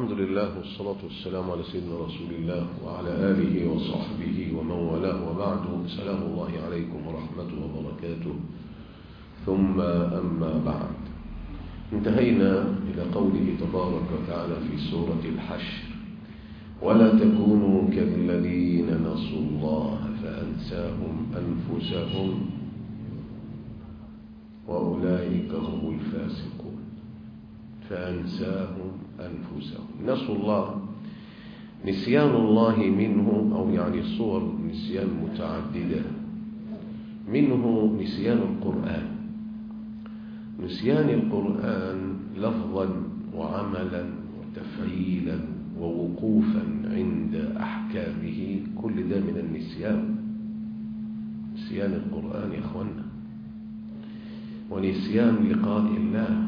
الحمد لله والصلاة والسلام على سيدنا رسول الله وعلى آله وصحبه ومن والاه، وبعد. سلام الله عليكم ورحمته وبركاته. ثم أما بعد، انتهينا إلى قوله تبارك وتعالى في سورة الحشر: ولا تكونوا كالذين نسوا الله فأنساهم أنفسهم وأولئك هم الفاسقون. فأنساهم أنفسهم، نسوا الله، نسيان الله منه، أو يعني صور نسيان متعددة. منه نسيان القرآن، نسيان القرآن لفظا وعملا وتفعيلا ووقوفا عند أحكامه، كل ده من النسيان. نسيان القرآن يا أخوانا، ونسيان لقاء الله.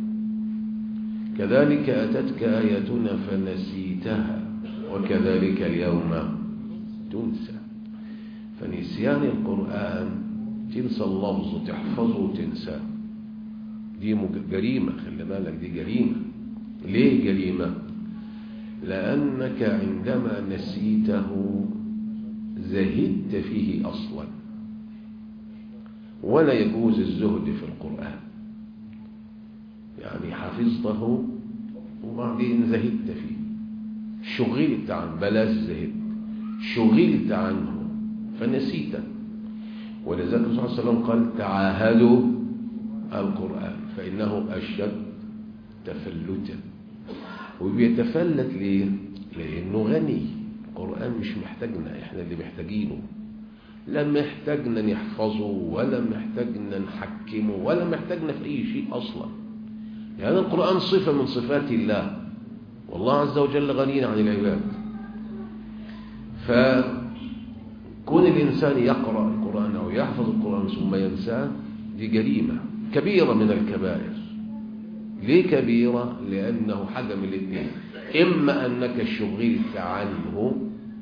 كذلك أتتك آياتنا فنسيتها وكذلك اليوم تنسى. فنسيان القرآن، تنسى اللفظ وتحفظه وتنساه، دي جريمة. خلي بالك، دي جريمة. ليه جريمة؟ لأنك عندما نسيته زهدت فيه أصلا، ولا يجوز الزهد في القرآن. يعني حفظته وبعدين زهدت فيه، شغلت عنه، بلاش زهد، شغلت عنه فنسيته. ولذلك الرسول صلى الله عليه وسلم قال: تعاهدوا القرآن فإنه أشد تفلتا. وبيتفلت ليه؟ لأنه غني. القرآن مش محتاجنا، احنا اللي محتاجينه. لا محتاجنا نحفظه، ولا محتاجنا نحكمه، ولا محتاجنا في أي شيء أصلا. يعني القرآن صفة من صفات الله، والله عز وجل غني عن العباد. فكون الإنسان يقرأ القرآن أو يحفظ القرآن ثم ينساه، دي جريمة كبيرة من الكبائر. ليه كبيرة؟ لأنه حاجة من الاثنين: إما أنك شغلت عنه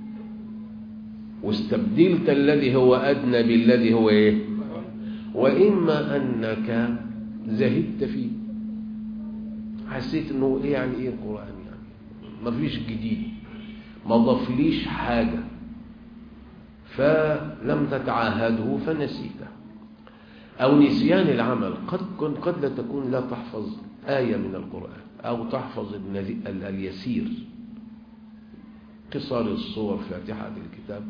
واستبدلت الذي هو أدنى بالذي هو إيه، وإما أنك زهدت فيه، حسيت انه ايه، يعني ايه القرآن، يعني ما فيش جديد، ما ضافليش حاجة، فلم تتعاهده فنسيته. او نسيان العمل، قد لا تكون لا تحفظ آية من القرآن، او تحفظ اليسير، قصار الصور، فاتحة الكتاب،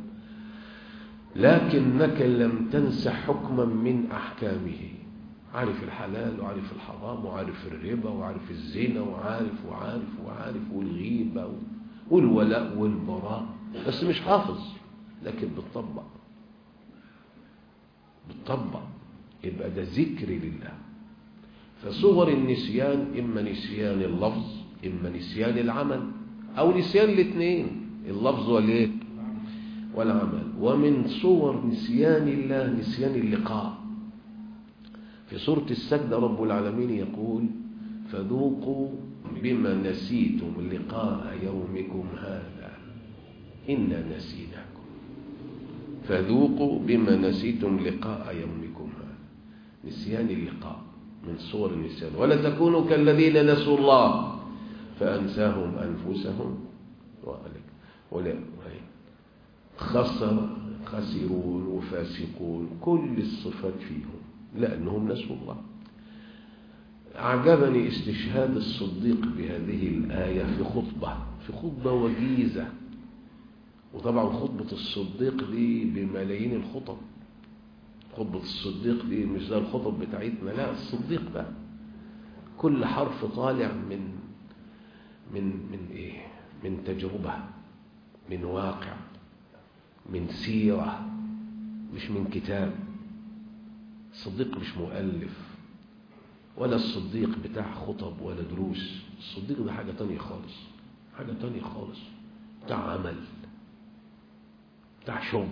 لكنك لم تنس حكما من أحكامه. عارف الحلال وعارف الحرام وعارف الربا وعارف الزنا وعارف وعارف وعارف والغيبة والولاء والبراء، بس مش حافظ، لكن بتطبق. يبقى ده ذكر لله. فصور النسيان إما نسيان اللفظ، إما نسيان العمل، أو نسيان الاثنين، اللفظ والإيه والعمل. ومن صور نسيان الله نسيان اللقاء. في سورة السجدة رب العالمين يقول: فذوقوا بما نسيتم لقاء يومكم هذا إنا نسيناكم. فذوقوا بما نسيتم لقاء يومكم هذا، نسيان اللقاء من صور النسيان. ولا تكونوا كالذين نسوا الله فأنساهم أنفسهم خسرون وفاسقون، كل الصفات فيهم لأنهم نسوا الله. أعجبني استشهاد الصديق بهذه الآية في خطبة وجيزة. وطبعا خطبة الصديق دي بملايين الخطب. خطبة الصديق دي مش زي الخطب بتاعتنا، لا، الصديق ده كل حرف طالع من ايه، من تجربة، من واقع، من سيرة، مش من كتاب. الصديق مش مؤلف، ولا الصديق بتاع خطب ولا دروس. الصديق ده حاجة تانية خالص، حاجة تانية خالص، بتاع عمل، بتاع شغل.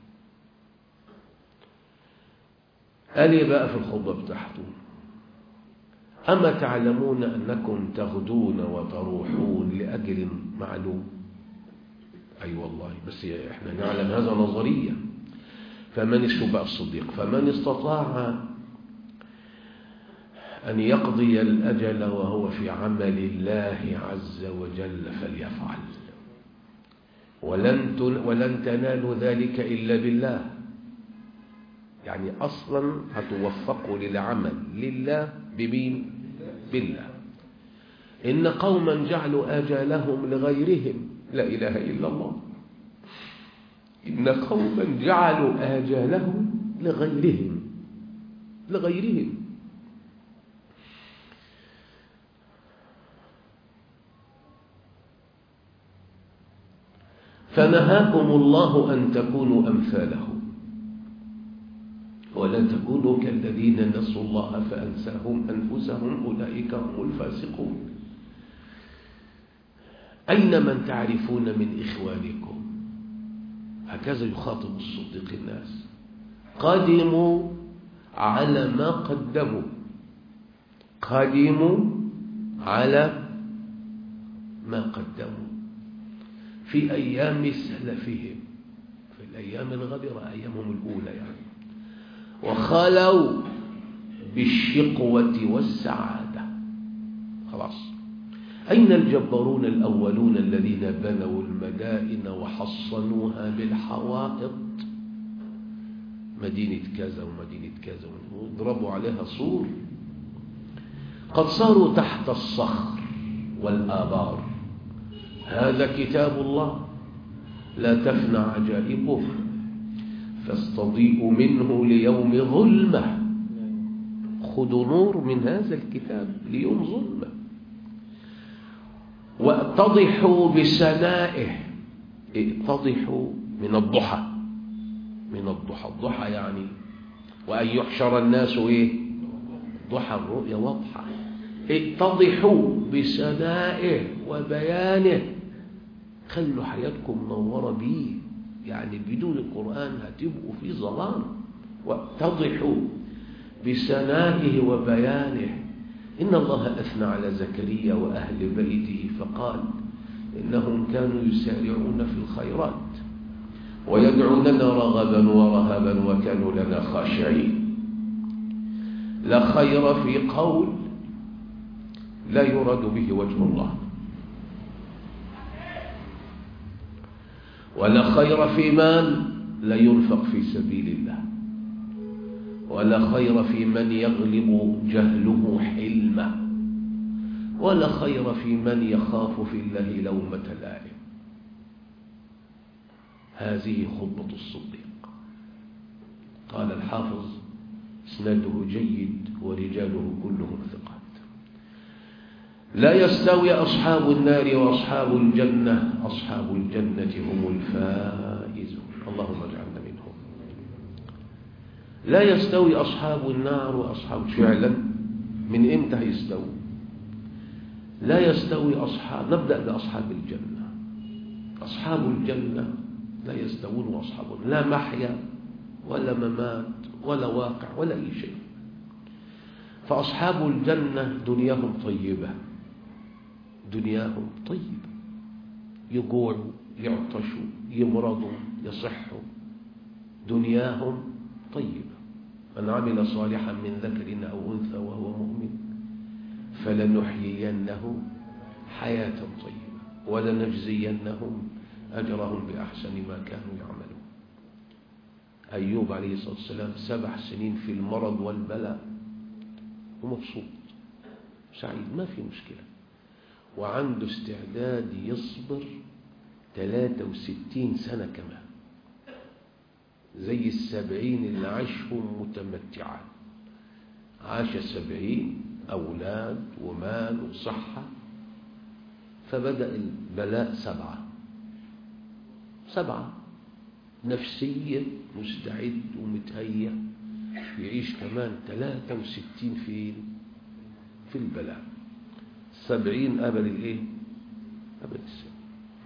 قال ايه بقى في الخطبة بتاعته؟ أما تعلمون أنكم تغدون وتروحون لأجل معلوم. أي والله، بس احنا نعلم هذا نظريا. فمن بقى الصديق: فمن استطاع أن يقضي الأجل وهو في عمل الله عز وجل فليفعل. ولن تنالوا ذلك إلا بالله. يعني أصلا هتوفقوا للعمل لله بمين؟ بالله. إن قوما جعلوا آجالهم لغيرهم. لا إله إلا الله. إن قوما جعلوا آجالهم لغيرهم. فنهاكم الله أن تكونوا أمثالهم ولا تكونوا كالذين نسوا الله فأنساهم أنفسهم أولئك هم الفاسقون. أين من تعرفون من إخوانكم؟ هكذا يخاطب الصديق الناس. قدموا على ما قدموا، قدموا على ما قدموا في أيام سلفهم، في الأيام الغبرة، أيامهم الأولى يعني. وخلوا بالشقوة والسعادة. خلاص. أين الجبارون الأولون الذين بنوا المدائن وحصنوها بالحوائط؟ مدينة كذا ومدينة كذا وضربوا عليها سور. قد صاروا تحت الصخر والآبار. هذا كتاب الله لا تفنى عجائبه، فاستضيئوا منه ليوم ظلمة. خذوا نور من هذا الكتاب ليوم ظلمة. واتضحوا بسنائه. اتضحوا من الضحى، من الضحى. الضحى يعني وأن يحشر الناس ضحى، الرؤيا واضحة. اتضحوا بسنائه وبيانه. خلوا حياتكم منورة بيه، يعني بدون القرآن هتبقوا في ظلام. واتضحوا بسنائه وبيانه. إن الله أثنى على زكريا وأهل بيته فقال إنهم كانوا يسارعون في الخيرات ويدعوننا رغبا ورهبا وكانوا لنا خاشعين. لا خير في قول لا يراد به وجه الله، ولا خير في مال لا ينفق في سبيل الله، ولا خير في من يغلب جهله حلمه، ولا خير في من يخاف في الله لومة لائم. هذه خطبة الصديق. قال الحافظ اسناده جيد ورجاله كلهم ثقات. لا يستوي أصحاب النار وأصحاب الجنة. أصحاب الجنة هم الفائزون. اللهم اجعلنا منهم. لا يستوي أصحاب النار وأصحاب، فعلا من إمتى يستوي؟ لا يستوي أصحاب، نبدأ بأصحاب الجنة. أصحاب الجنة لا يستوون وأصحاب، لا محيا ولا ممات ولا واقع ولا أي شيء. فأصحاب الجنة دنياهم طيبة، دنياهم طيبة، يجوعوا يعطشوا يمرضوا يصحوا، دنياهم طيبة. من عمل صالحا من ذكر أو أنثى وهو مؤمن فلنحيينه حياة طيبة ولنجزينهم أجرهم بأحسن ما كانوا يعملون. أيوب عليه الصلاة والسلام 7 سنين في المرض والبلاء ومبسوط سعيد، ما في مشكلة، وعنده استعداد يصبر 63 سنة كمان، زي 70 اللي عاشهم متمتعا. عاش 70 أولاد ومال وصحة، فبدأ البلاء 7 نفسيا مستعد ومتهيأ يعيش كمان 63 في البلاء. 70 قبل الايه؟ قبل السنة.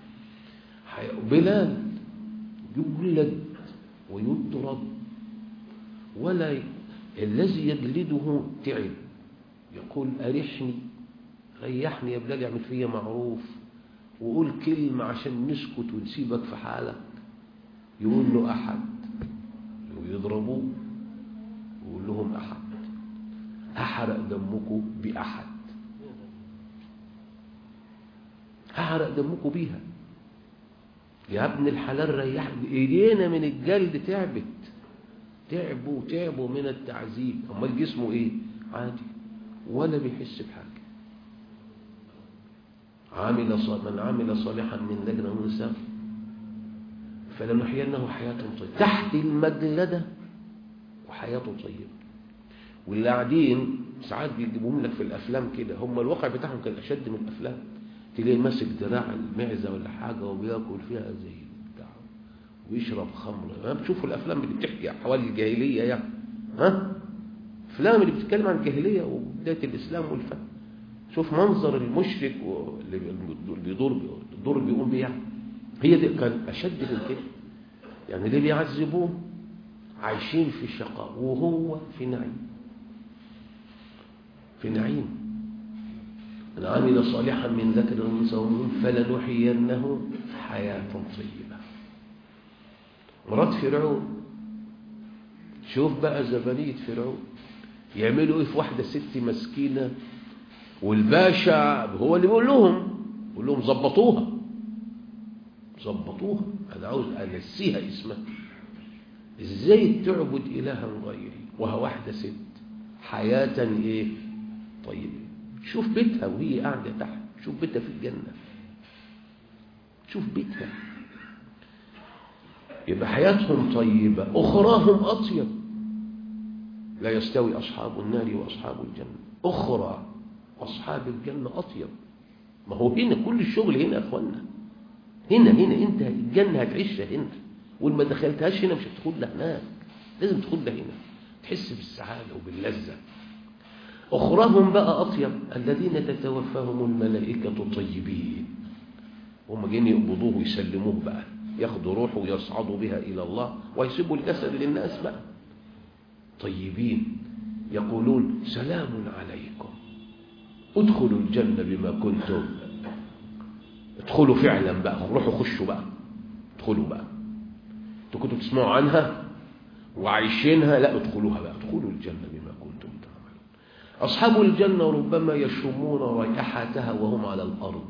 بلال يجلد ويضرب ولا الذي يجلده تعب، يقول أرحني، ريحني يا بلال، يعمل فيا معروف وقول كلمة عشان نسكت ونسيبك في حالك. يقول له أحد، ويضربوه ويقول لهم أحد. هحرق دمكم بأحد، هحرق دمكم بيها. يا ابن الحلال ريح ايدينا من الجلد، تعبوا من التعذيب. امال جسمه ايه؟ عادي ولا بيحس بحاجه. من عمل صالحا من ذكر او انثى فلنحيينه حياه طيبه، تحت المجلده وحياته طيبه. واللي قاعدين ساعات بيجيبوهم لك في الافلام كده، هم الواقع بتاعهم كان اشد من الافلام. تلاقيه ماسك دراع المعزه ولا حاجه وبياكل فيها زي بتاع ويشرب خمر. ما بتشوفوا الافلام اللي بتحكي حوالي الجاهليه يعني، افلام اللي بتتكلم عن الجاهليه وبدايه الاسلام والفهم. شوف منظر المشرك اللي الدور بيقوم بيه يعني. هي دي كان اشد من كده يعني. اللي بيعذبوه عايشين في شقاء وهو في نعيم. من عمل صالحا من ذكر أو أنثى فلنحيينه حياة طيبة. مرات فرعون، شوف بقى زبانية فرعون يعملوا ايه في واحدة ست مسكينة، والباشا هو اللي بيقول لهم ظبطوها، انا عاوز انسيها اسمها. ازاي تعبد الها غيري وها واحدة ست حياة ايه طيبة. شوف بيتها وهي قاعدة تحت، شوف بيتها في الجنة، شوف بيتها. يبقى حياتهم طيبة، أخراهم أطيب. لا يستوي أصحاب النار وأصحاب الجنة، أخرى أصحاب الجنة أطيب. ما هو هنا كل الشغل هنا يا أخوانا، هنا أنت الجنة هتعيشها هنا، والما دخلتهاش هنا مش هتدخلها هناك، لازم تدخلها هنا تحس بالسعادة وباللذة. أخراهم بقى أطيب، الذين تتوفاهم الملائكة طيبين، هم جايين يقبضوه ويسلموه بقى، ياخدوا روحه ويصعدوا بها إلى الله ويسيبوا الجسد للناس بقى طيبين. يقولون سلام عليكم ادخلوا الجنة بما كنتم. ادخلوا فعلا بقى، روحوا خشوا بقى، ادخلوا بقى. انتوا كنتوا تسمعوا عنها وعايشينها، لا ادخلوها بقى، ادخلوا الجنة بما كنتم تعملون. أصحاب الجنة ربما يشمون رائحتها وهم على الأرض،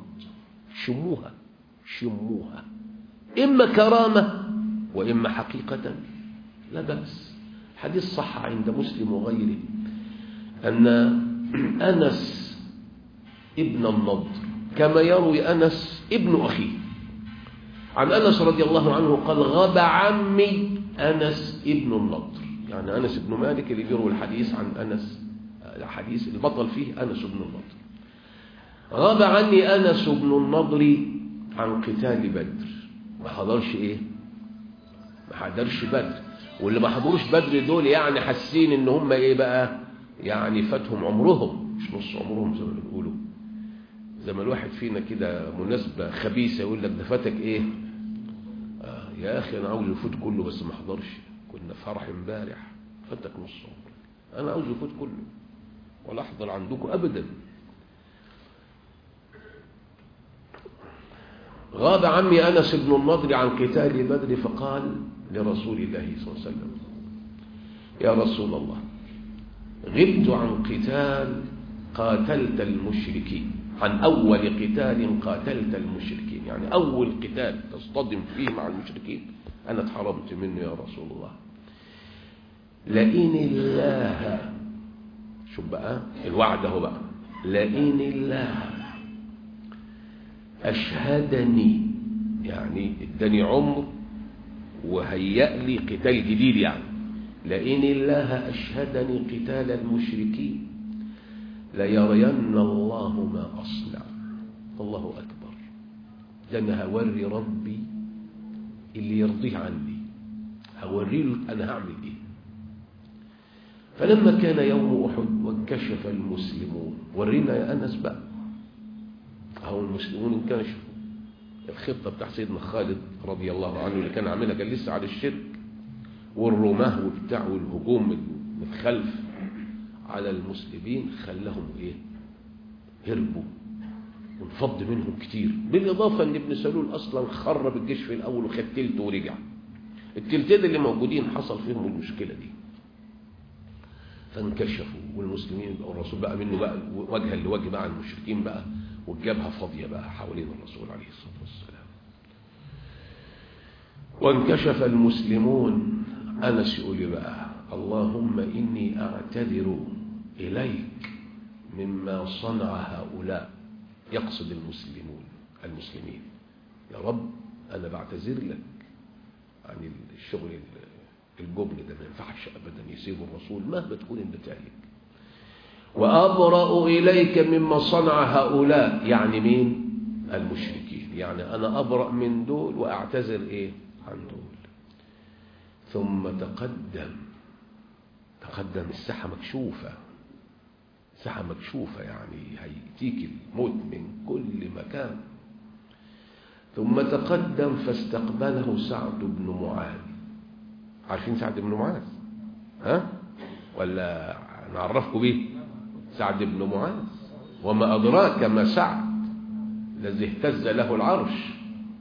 شموها إما كرامة وإما حقيقة، لا بأس. حديث صح عند مسلم وغيره أن أنس ابن النضر كما يروي أنس ابن أخيه عن أنس رضي الله عنه قال غاب عمي أنس ابن النضر، يعني أنس ابن مالك اللي بيروي الحديث عن أنس، الحديث البطل فيه أنس ابن النضر. غاب عني أنس ابن النضر عن قتال بدر، ما حضرش ما حضرش بدر. واللي ما حضروش بدر دول يعني حاسين ان هم بقى يعني فاتهم عمرهم، مش نص عمرهم زي ما بيقولوا. زي ما الواحد فينا كده مناسبة خبيثة يقول لك ده فاتك يا اخي انا عاوز يفوت كله بس ما حضرش، كنا في فرح امبارح، فاتك نص عمرك. انا عاوز يفوت كله ولا احضر عندكم ابدا. غاب عمي أنس بن النضر عن قتال بدر فقال لرسول الله صلى الله عليه وسلم يا رسول الله غبت عن قتال قاتلت المشركين، عن أول قتال قاتلت المشركين، يعني أول قتال تصطدم فيه مع المشركين أنا اتحرمت منه يا رسول الله. لئن الله، شوف بقى الوعد اهو بقى، لئن الله أشهدني، يعني اداني عمر وهيأ لي قتال جديد، يعني لئن الله أشهدني قتال المشركين ليرين الله ما أصنع. الله أكبر، ده أنا هوري ربي اللي يرضيه عني، هوري له أنا هعمل إيه. فلما كان يوم أحد وانكشف المسلمون، ورينا يا أنس بقى، أهو المسلمون انكشفوا. الخطة بتاع سيدنا خالد رضي الله عنه اللي كان عاملها، كان لسه على الشرك والرماه وبتاع والهجوم من خلف على المسلمين، خلاهم هربوا وانفض منهم كتير. بالإضافة أن ابن سلول أصلا خرب الجيش في الأول وخد تلت ورجع. التلتين اللي موجودين حصل فيهم المشكلة دي. فانكشفوا والمسلمين والرسول بقى منه بقى وجها لوجه مع المشركين بقى، والجبهة فاضية بقى حوالين الرسول عليه الصلاة والسلام. وانكشف المسلمون. أنس يقول بقى اللهم إني أعتذر إليك مما صنع هؤلاء، يقصد المسلمين. يا رب أنا بعتذر لك عن الشغل الجبن ده، ما ينفعش أبدا يسيب الرسول مهما تكون النتائج. وأبرأ إليك مما صنع هؤلاء، يعني مين؟ المشركين. يعني أنا أبرأ من دول وأعتذر إيه؟ عن دول. ثم تقدم. الساحة مكشوفة، يعني هيأتيك الموت من كل مكان. ثم تقدم فاستقبله سعد بن معاذ. عارفين سعد بن معاذ؟ ها؟ ولا نعرفكم به؟ سعد بن معاذ، وما أدراك ما سعد الذي اهتز له العرش.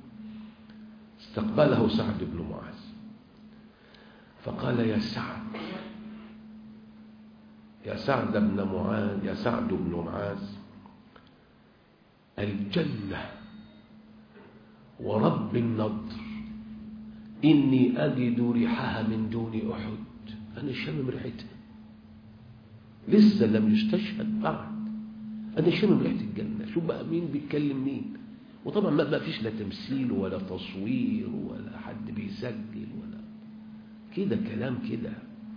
استقبله سعد بن معاذ فقال يا سعد بن معاذ الجنة ورب النضر إني أجد ريحها من دون أحد. أنا شامم ريحتها، لسه لم يستشهد بعد، أنا شامم ريحة الجنة. شوف بقى مين بيتكلم مين. وطبعا ما فيش لا تمثيل ولا تصوير ولا حد بيسجل ولا كده، كلام كده.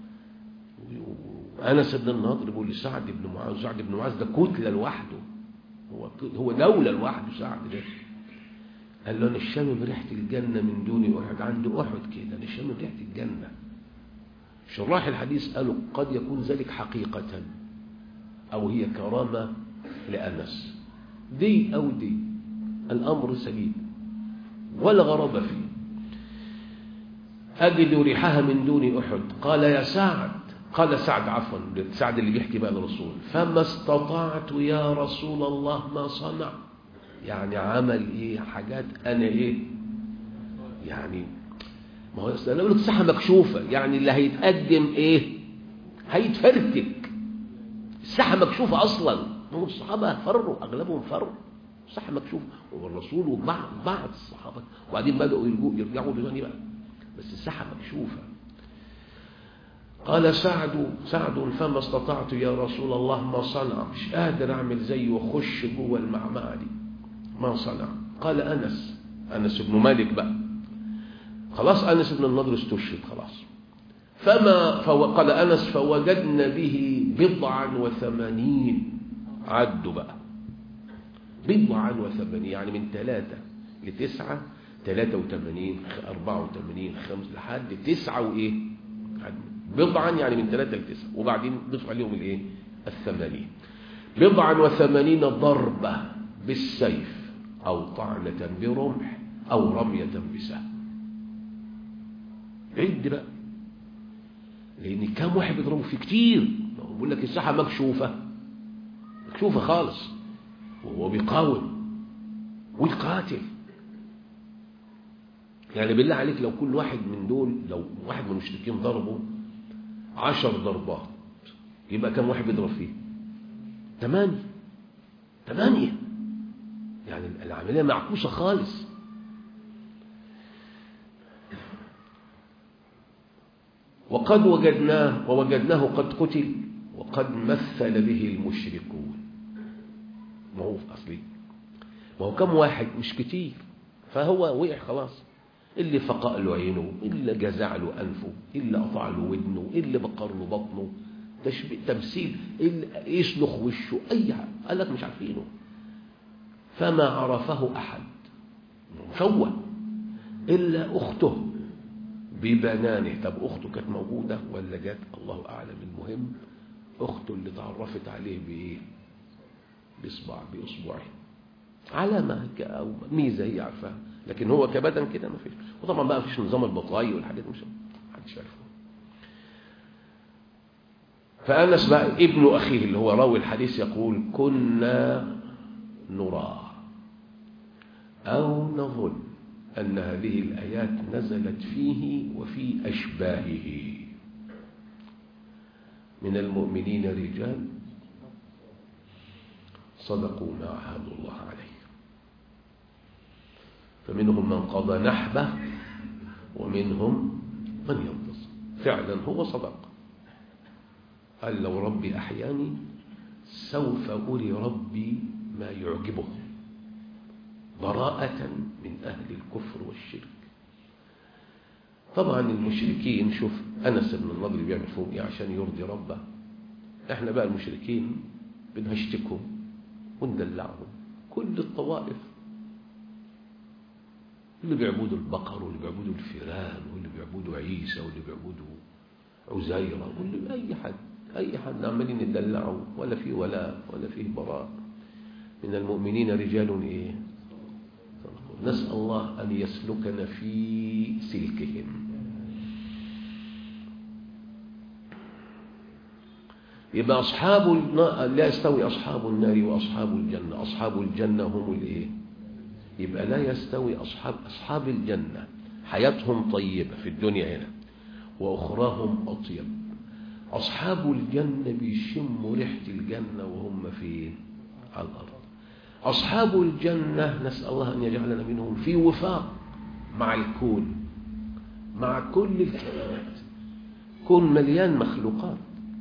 أنس بن النضر بيقول لسعد بن معاذ، سعد بن معاذ ده كتلة لوحده، هو دولة لوحده سعد ده. قال له أنا شامم ريحة الجنة من دون أحد، عند أحد كده أنا شامم ريحة الجنة. شراح الحديث قالوا قد يكون ذلك حقيقة أو هي كرامة لأنس، دي أو دي، الأمر سليم ولا غرابة فيه. أجد ريحها من دون أحد. قال يا سعد، قال سعد عفوا، سعد اللي بيحكي بقى للرسول، فما استطعت يا رسول الله ما صنع. يعني عمل ايه؟ حاجات انا ايه يعني، ما هو انا بقول لك الساحه مكشوفه، يعني اللي هيتقدم ايه؟ هيتفرتك. الساحه مكشوفه اصلا، هم الصحابه فروا، اغلبهم فروا، الساحه مكشوفه، والرسول وبعض الصحابه، وبعدين بداوا يرجعوا لغني بقى، بس الساحه مكشوفه. قال سعد فما استطعت يا رسول الله ما صنع، مش قادر اعمل زيه واخش جوه المعمعه دي، ما صنع. قال أنس بن مالك بقى، خلاص أنس بن النضر استشهد خلاص. قال أنس فوجدنا به 89، عدوا بقى 89، يعني من 3 ل9 83 84 5 لحد 9 وإيه بضعا، يعني من 3 ل9، وبعدين ضيف عليهم الإيه 80. 89 ضربة بالسيف أو طعنة برمح أو رمية بسهم. عد بقى، لأن كم واحد بيضربوا فيه كتير. بقول لك الساحة مكشوفة خالص، وهو بيقاوم ويقاتل. يعني بالله عليك لو كل واحد من دول، لو واحد من المشركين ضربه 10 ضربات، يبقى كم واحد بيضرب فيه؟ 8. يعني العملية معكوسة خالص. وقد ووجدناه قد قتل وقد مثل به المشركون. ما هو أصلي، ما هو كم واحد مش كتير، فهو وقع خلاص. اللي فقأ له عينه، اللي جزع له أنفه، اللي قطع له ودنه، اللي بقر له بطنه، تمثيل، اللي يسلخ وشه، أي حاجة. قال لك مش عارفينه. فما عرفه أحد مشوه إلا أخته ببنانه. طب أخته كانت موجودة ولا جت؟ الله أعلم. المهم أخته اللي تعرفت عليه بإيه؟ بإصبعه، علامة أو ميزة هي عارفاها، لكن هو كبدن كده ما فيش. وطبعا بقى فيش نظام البطاي والحاجات مش محدش عارفه. فأنس بقى ابن أخيه اللي هو راوي الحديث يقول كنا نرى أو نظن أن هذه الآيات نزلت فيه وفي أشباهه. من المؤمنين رجال صدقوا ما عاهدوا الله عليه، فمنهم من قضى نحبه ومنهم من ينتصر. فعلا هو صدق، قال لو ربي أحياني سوف أري ربي ما يعجبه، براءة من أهل الكفر والشرك. طبعا المشركين، شوف أنس بن النضر بيعمل فيهم إيه عشان يرضي ربه. إحنا بقى المشركين بنهشتكهم وندلعهم. كل الطوائف اللي بيعبدوا البقر واللي بيعبدوا الفيران واللي بيعبدوا عيسى واللي بيعبدوا عزيرة واللي أي حد عمالين ندلعوا، ولا فيه ولا فيه براء. من المؤمنين رجال إيه؟ نسأل الله أن يسلكنا في سلكهم. يبقى أصحاب النار لا يستوي أصحاب النار وأصحاب الجنة. أصحاب الجنة هم الإيه؟ يبقى لا يستوي أصحاب الجنة حياتهم طيبة في الدنيا هنا وأخراهم أطيب. أصحاب الجنة بيشموا ريحة الجنة وهم فين؟ على الأرض. أصحاب الجنة نسأل الله أن يجعلنا منهم في وفاق مع الكون، مع كل الكائنات. كون مليان مخلوقات،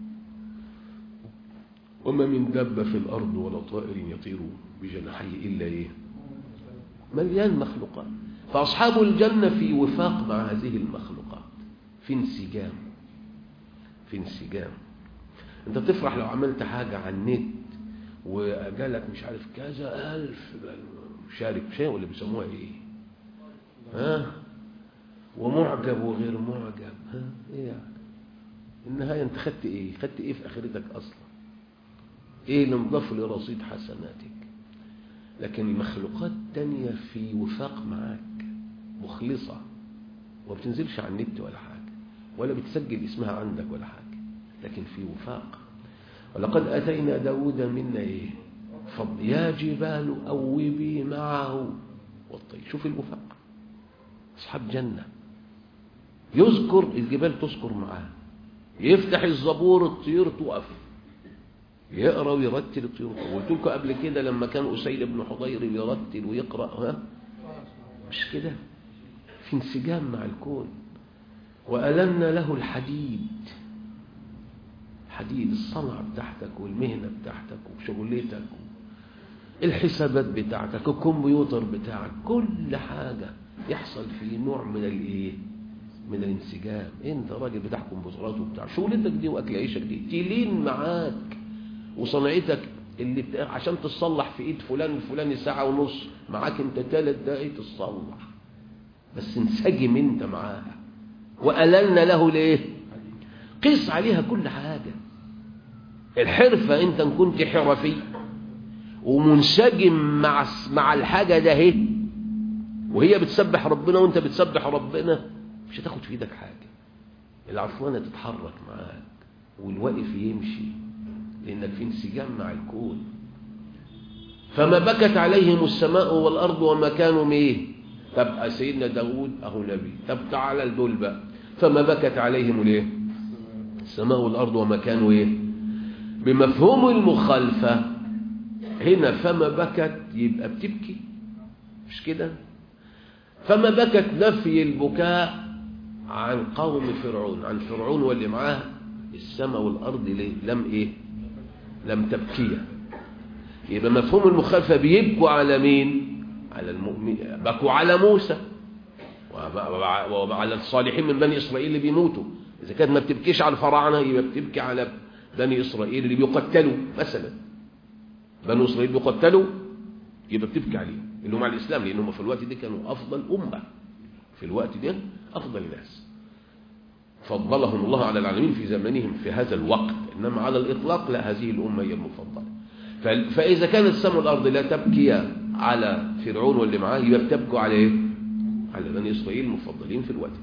وما من دابة في الأرض ولا طائر يطير بجناحيه إلا إيه؟ مليان مخلوقات. فأصحاب الجنة في وفاق مع هذه المخلوقات، في انسجام. أنت تفرح لو عملت حاجة على النت وقالك مش عارف كذا ألف مشارك شيء ولا بيسموها إيه؟ ومعجب وغير معجب. إيه يعني؟ النهاية أنت خدت إيه؟ خدت إيه في آخرتك أصلا؟ إيه اللي مضاف لرصيد حسناتك؟ لكن المخلوقات التانية في وفاق معاك، مخلصة، وما بتنزلش على النت ولا حاجة، ولا بتسجل اسمها عندك ولا حاجة، لكن في وفاق. ولقد أتينا داود منا إيه؟ فضل يا جبال أوبي معه والطير. شوف الوفاق. أصحاب جنة يذكر الجبال تذكر معاه، يفتح الزبور الطيور تقف، يقرأ ويرتل الطيور. قلت لكم قبل كده لما كان أسيد بن حضير يرتل ويقرأ، مش كده؟ في انسجام مع الكون. وألنا له الحديد، حديد الصنعة بتاعتك والمهنة بتاعتك وشغلتك، الحسابات بتاعتك، الكمبيوتر بتاعك، كل حاجة يحصل في نوع من الايه؟ من الانسجام. انت راجل بتاع كمبيوترات وبتاع شغلتك دي واكل عيشك دي تلين معاك، وصنعتك اللي عشان تصلح في ايد فلان الفلاني ساعة ونص، معاك انت 3 دقايق تصلح، بس انسجم انت معاها. وألنا له ليه؟ قيس عليها كل حاجة. الحرفة انت ان كنت حرفي ومنسجم مع الحاجة ده هي، وهي بتسبح ربنا وانت بتسبح ربنا، مش هتاخد في ايدك حاجة. العصلانة تتحرك معاك والواقف يمشي، لانك في انسجام مع الكون. فما بكت عليهم السماء والارض وما كانوا ايه؟ تبقى سيدنا داود اهو نبي. طب تعالى الدول بقى، فما بكت عليهم الايه؟ السماء والارض وما كانوا ايه؟ بمفهوم المخالفة هنا فما بكت يبقى بتبكي، مش كده؟ فما بكت نفي البكاء عن قوم فرعون، عن فرعون واللي معاه. السماء والارض ليه؟ لم ايه؟ لم تبكيا. يبقى مفهوم المخالفة بيبكوا على مين؟ على المؤمن. بكوا على موسى وعلى الصالحين من بني إسرائيل اللي بيموتوا. إذا كانت ما بتبكيش على الفراعنة يبقى بتبكي على بني إسرائيل اللي بيقتلوا مثلا. بني إسرائيل بيقتلوا يبقى بتبكي عليهم، اللي هم على الإسلام، لأنهم في الوقت ده كانوا أفضل أمة، في الوقت ده أفضل ناس، فضلهم الله على العالمين في زمانهم في هذا الوقت. إنما على الإطلاق لا، هذه الأمة هي المفضلة. فإذا كانت السماء والأرض لا تبكي على فرعون واللي معاه، يبقى بتبكوا على إيه؟ على بني إسرائيل المفضلين في الوقت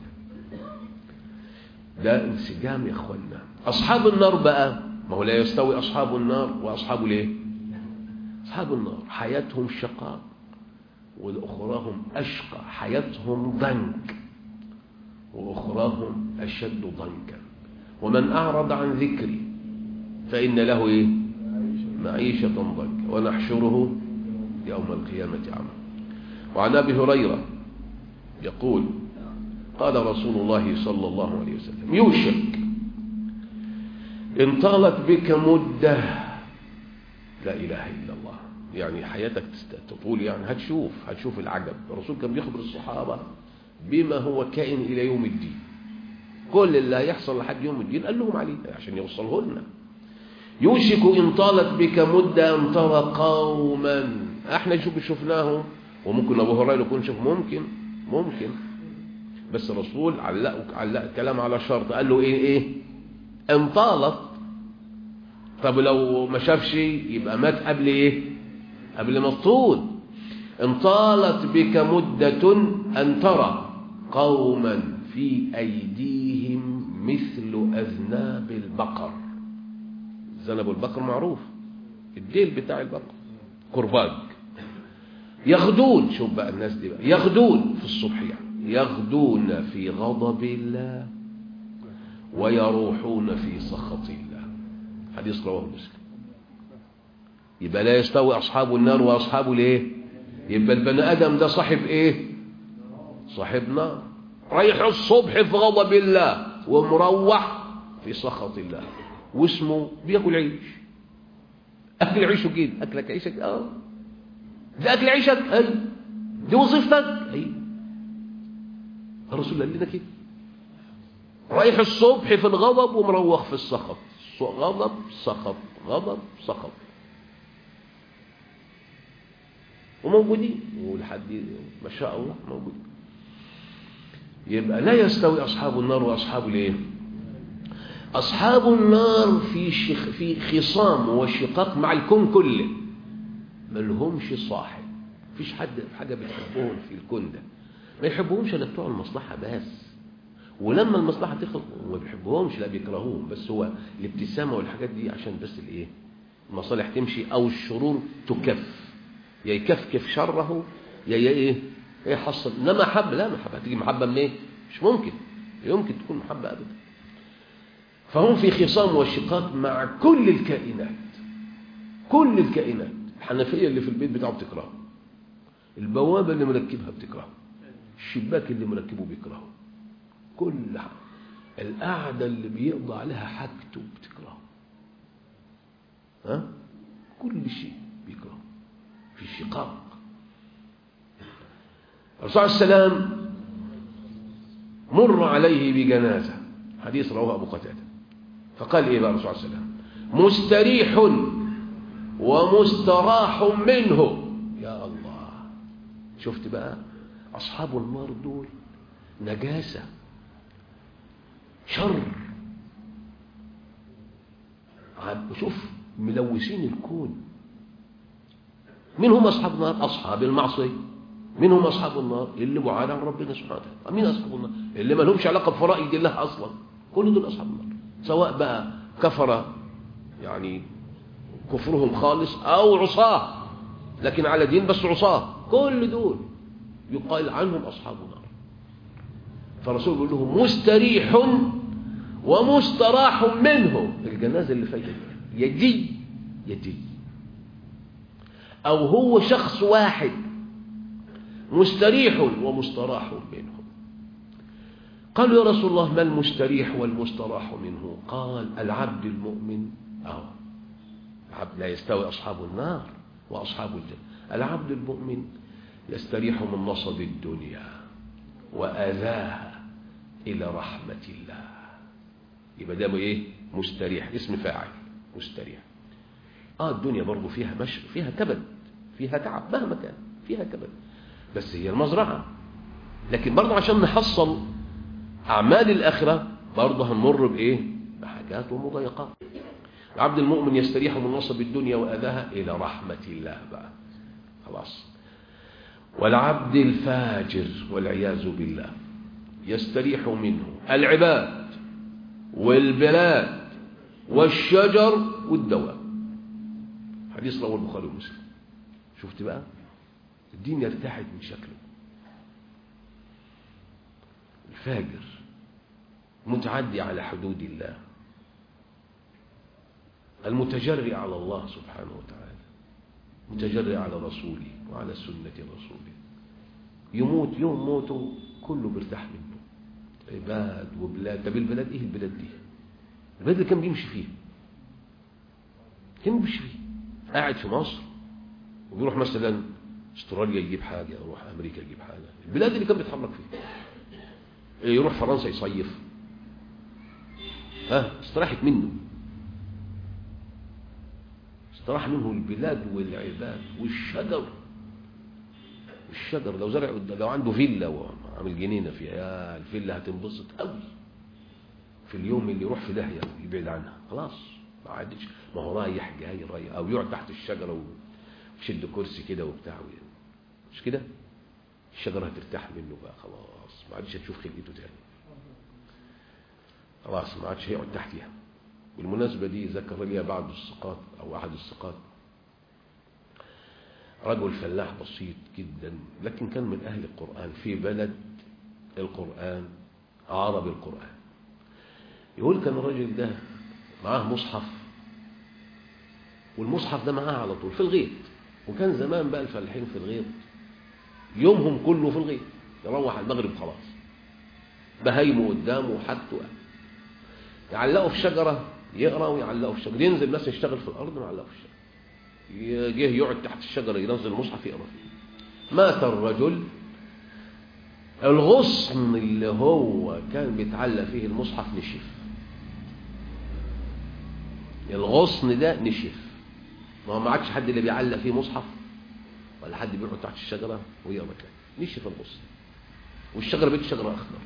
ده انسجام يا أخوانا. أصحاب النار بقى، ما هو لا يستوي أصحاب النار وأصحاب الإيه؟ أصحاب النار حياتهم شقاء وأخراهم أشقى، حياتهم ضنك وأخراهم أشد ضنكا. ومن أعرض عن ذكري فإن له إيه؟ معيشة ضنكا ونحشره يوم القيامة أعمى. وعن أبي هريرة يقول قال رسول الله صلى الله عليه وسلم يوشك إن طالت بك مدة، لا إله إلا الله، يعني حياتك تطول، يعني هتشوف العجب. الرسول كان بيخبر الصحابة بما هو كائن إلى يوم الدين، كل اللي هيحصل لحد يوم الدين قال لهم عليه عشان يوصله لنا. يوشك إن طالت بك مدة أن ترى قوما، احنا شفناهم، وممكن أبو هريرة يكون شوف، ممكن، بس الرسول علق الكلام على شرط، قال له ايه ان طالت. طب لو ما شافش يبقى مات قبل ايه؟ قبل ما تطول. ان طالت بك مدة ان ترى قوما في ايديهم مثل اذناب البقر. ذنب البقر معروف، الديل بتاع البقر، كرباج. يغدون، شوف بقى الناس دي بقى، يغدون في الصبح، يعني يغدون في غضب الله ويروحون في سخط الله. حديث رواه مسلم. يبقى لا يستوي أصحاب النار وأصحاب الايه؟ يبقى البني آدم ده صاحب ايه؟ صاحب نار، رايح الصبح في غضب الله ومروح في سخط الله، واسمه بياكل عيش. أكل عيشه كده، أكلك عيشك، ده أكل عيشك، أي دي وظيفتك، أي الرسول قال لنا كده، رايح الصبح في الغضب ومروح في السخط، غضب سخط غضب سخط، وموجودين ولحد ما شاء الله موجودين. يبقى لا يستوي أصحاب النار وأصحاب الايه؟ أصحاب النار في خصام وشقاق مع الكون كله، ما لهمش صاحب، مفيش حاجة بتحبهم في الكون ده، ما يحبهمش الا بتوع المصلحة بس، ولما المصلحة تخلص ما بيحبهمش، لا بيكرهوهم، بس هو الابتسامة والحاجات دي عشان بس الايه؟ المصالح تمشي او الشرور تكف، يا يكفكف شره يا ايه؟ يحصل. انما محبة، لا محبة هتيجي محبة منين؟ مش ممكن تكون محبة ابدا. فهم في خصام وشقاق مع كل الكائنات، كل الكائنات. الحنفية اللي في البيت بتاعه بتكرهه، البوابة اللي مركبها بتكرهه، الشباك اللي مركبه بيكرهه، كل القعدة اللي بيقضى عليها حاجته بتكرهه، كل شيء بيكرهه، في شقاق. الرسول صلى الله عليه وسلم مر عليه بجنازة، حديث رواه أبو قتادة، فقال إيه بقى الرسول صلى الله عليه وسلم؟ مستريح ومستراح منه. يا الله، شفت بقى أصحاب النار دول نجاسة، شر، شوف ملوثين الكون. مين هم أصحاب النار؟ أصحاب المعصية. مين هم أصحاب النار؟ اللي بعاد عن ربنا سبحانه وتعالى. مين أصحاب النار؟ اللي ما لهمش علاقة بفرائض الله أصلا، كل دول أصحاب النار، سواء بقى كفر يعني كفرهم خالص أو عصاه، لكن على دين بس عصاه، كل دول يقال عنهم أصحاب النار. فالرسول يقول لهم مستريح ومستراح منه. الجنازة اللي فاتت يدي أو هو شخص واحد مستريح ومستراح منه. قالوا يا رسول الله ما المستريح والمستراح منه؟ قال العبد المؤمن. العبد لا يستوي أصحاب النار وأصحاب الجنة. العبد المؤمن يستريح من نصب الدنيا وأذاها إلى رحمة الله. يبقى ده ايه؟ مستريح، اسم فاعل، مستريح. الدنيا برضو فيها مشق، فيها كبد، فيها تعب، مهما كان فيها كبد، بس هي المزرعة. لكن برضو عشان نحصل أعمال الآخرة برضو هنمر بإيه؟ بحاجات ومضايقات. العبد المؤمن يستريح من نصب الدنيا وأذاها إلى رحمة الله بقى، خلاص. والعبد الفاجر والعياذ بالله يستريح منه العباد والبلاد والشجر والدواب. حديث رواه البخاري ومسلم. شفت بقى الدين يرتحل من شكله. الفاجر متعدي على حدود الله، المتجرئ على الله سبحانه وتعالى، متجرئ على رسوله وعلى سنة رسوله، يموت يوم موته كله بيرتاح منه، عباد وبلاد. طب البلاد ايه البلاد دي؟ البلاد اللي كان بيمشي فيها، كان بيمشي فيها، قاعد في مصر وبيروح مثلا استراليا يجيب حاجة، يروح امريكا يجيب حاجة، البلاد اللي كان بيتحرك فيها. يروح فرنسا يصيف، استراحت منه، استراح منه البلاد والعباد والشجر. الشجر لو زرع، لو عنده فيلا وعامل جنينه فيها، يا الفيلا هتنبسط قوي. في اليوم اللي يروح في داهيه يبعد عنها خلاص، ما عادش، ما هو رايح جاي رايح، او يقعد تحت الشجره ويشد كرسي كده وبتاع، مش كده؟ الشجره هترتاح منه بقى خلاص، ما عادش هتشوف خلقته تاني، خلاص ما عادش هيقعد تحتها. بالمناسبه دي ذكر لي بعض الثقات او احد الثقات، رجل فلاح بسيط جدا لكن كان من أهل القرآن في بلد القرآن، عربي القرآن. يقول كان الرجل ده معاه مصحف، والمصحف ده معاه على طول في الغيط، وكان زمان بقى الفلاحين في الغيط يومهم كله في الغيط، يروح المغرب خلاص بهايمه قدامه وحاجته، يعلقوا في شجرة يقرأ ويعلقوا في شجرة، ينزل مثلا يشتغل في الأرض ويعلقوا في الشجرة، جه يقعد تحت الشجرة ينزل المصحف يقرأ فيه. مات الرجل، الغصن اللي هو كان بيتعلق فيه المصحف نشف، الغصن ده نشف، ما عادش حد اللي بيعلق فيه مصحف ولا حد بيقعد تحت الشجرة ويقرأ كده، نشف الغصن، والشجرة بقت شجرة أخضر،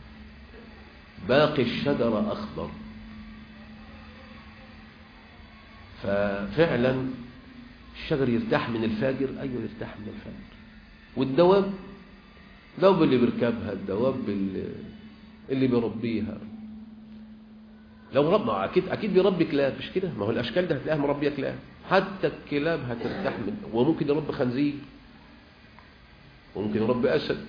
باقي الشجرة أخضر. ففعلا الشجر يرتاح من الفاجر، أيوه يرتاح من الفاجر. والدواب، الدواب اللي بيركبها، الدواب اللي بيربيها، لو ربنا أكيد بيربي كلاب، مش كده؟ ما هو الأشكال ده هتلاقيها مربية كلاب، حتى الكلاب هترتاح من، وممكن يربي خنزير وممكن يربي أسد،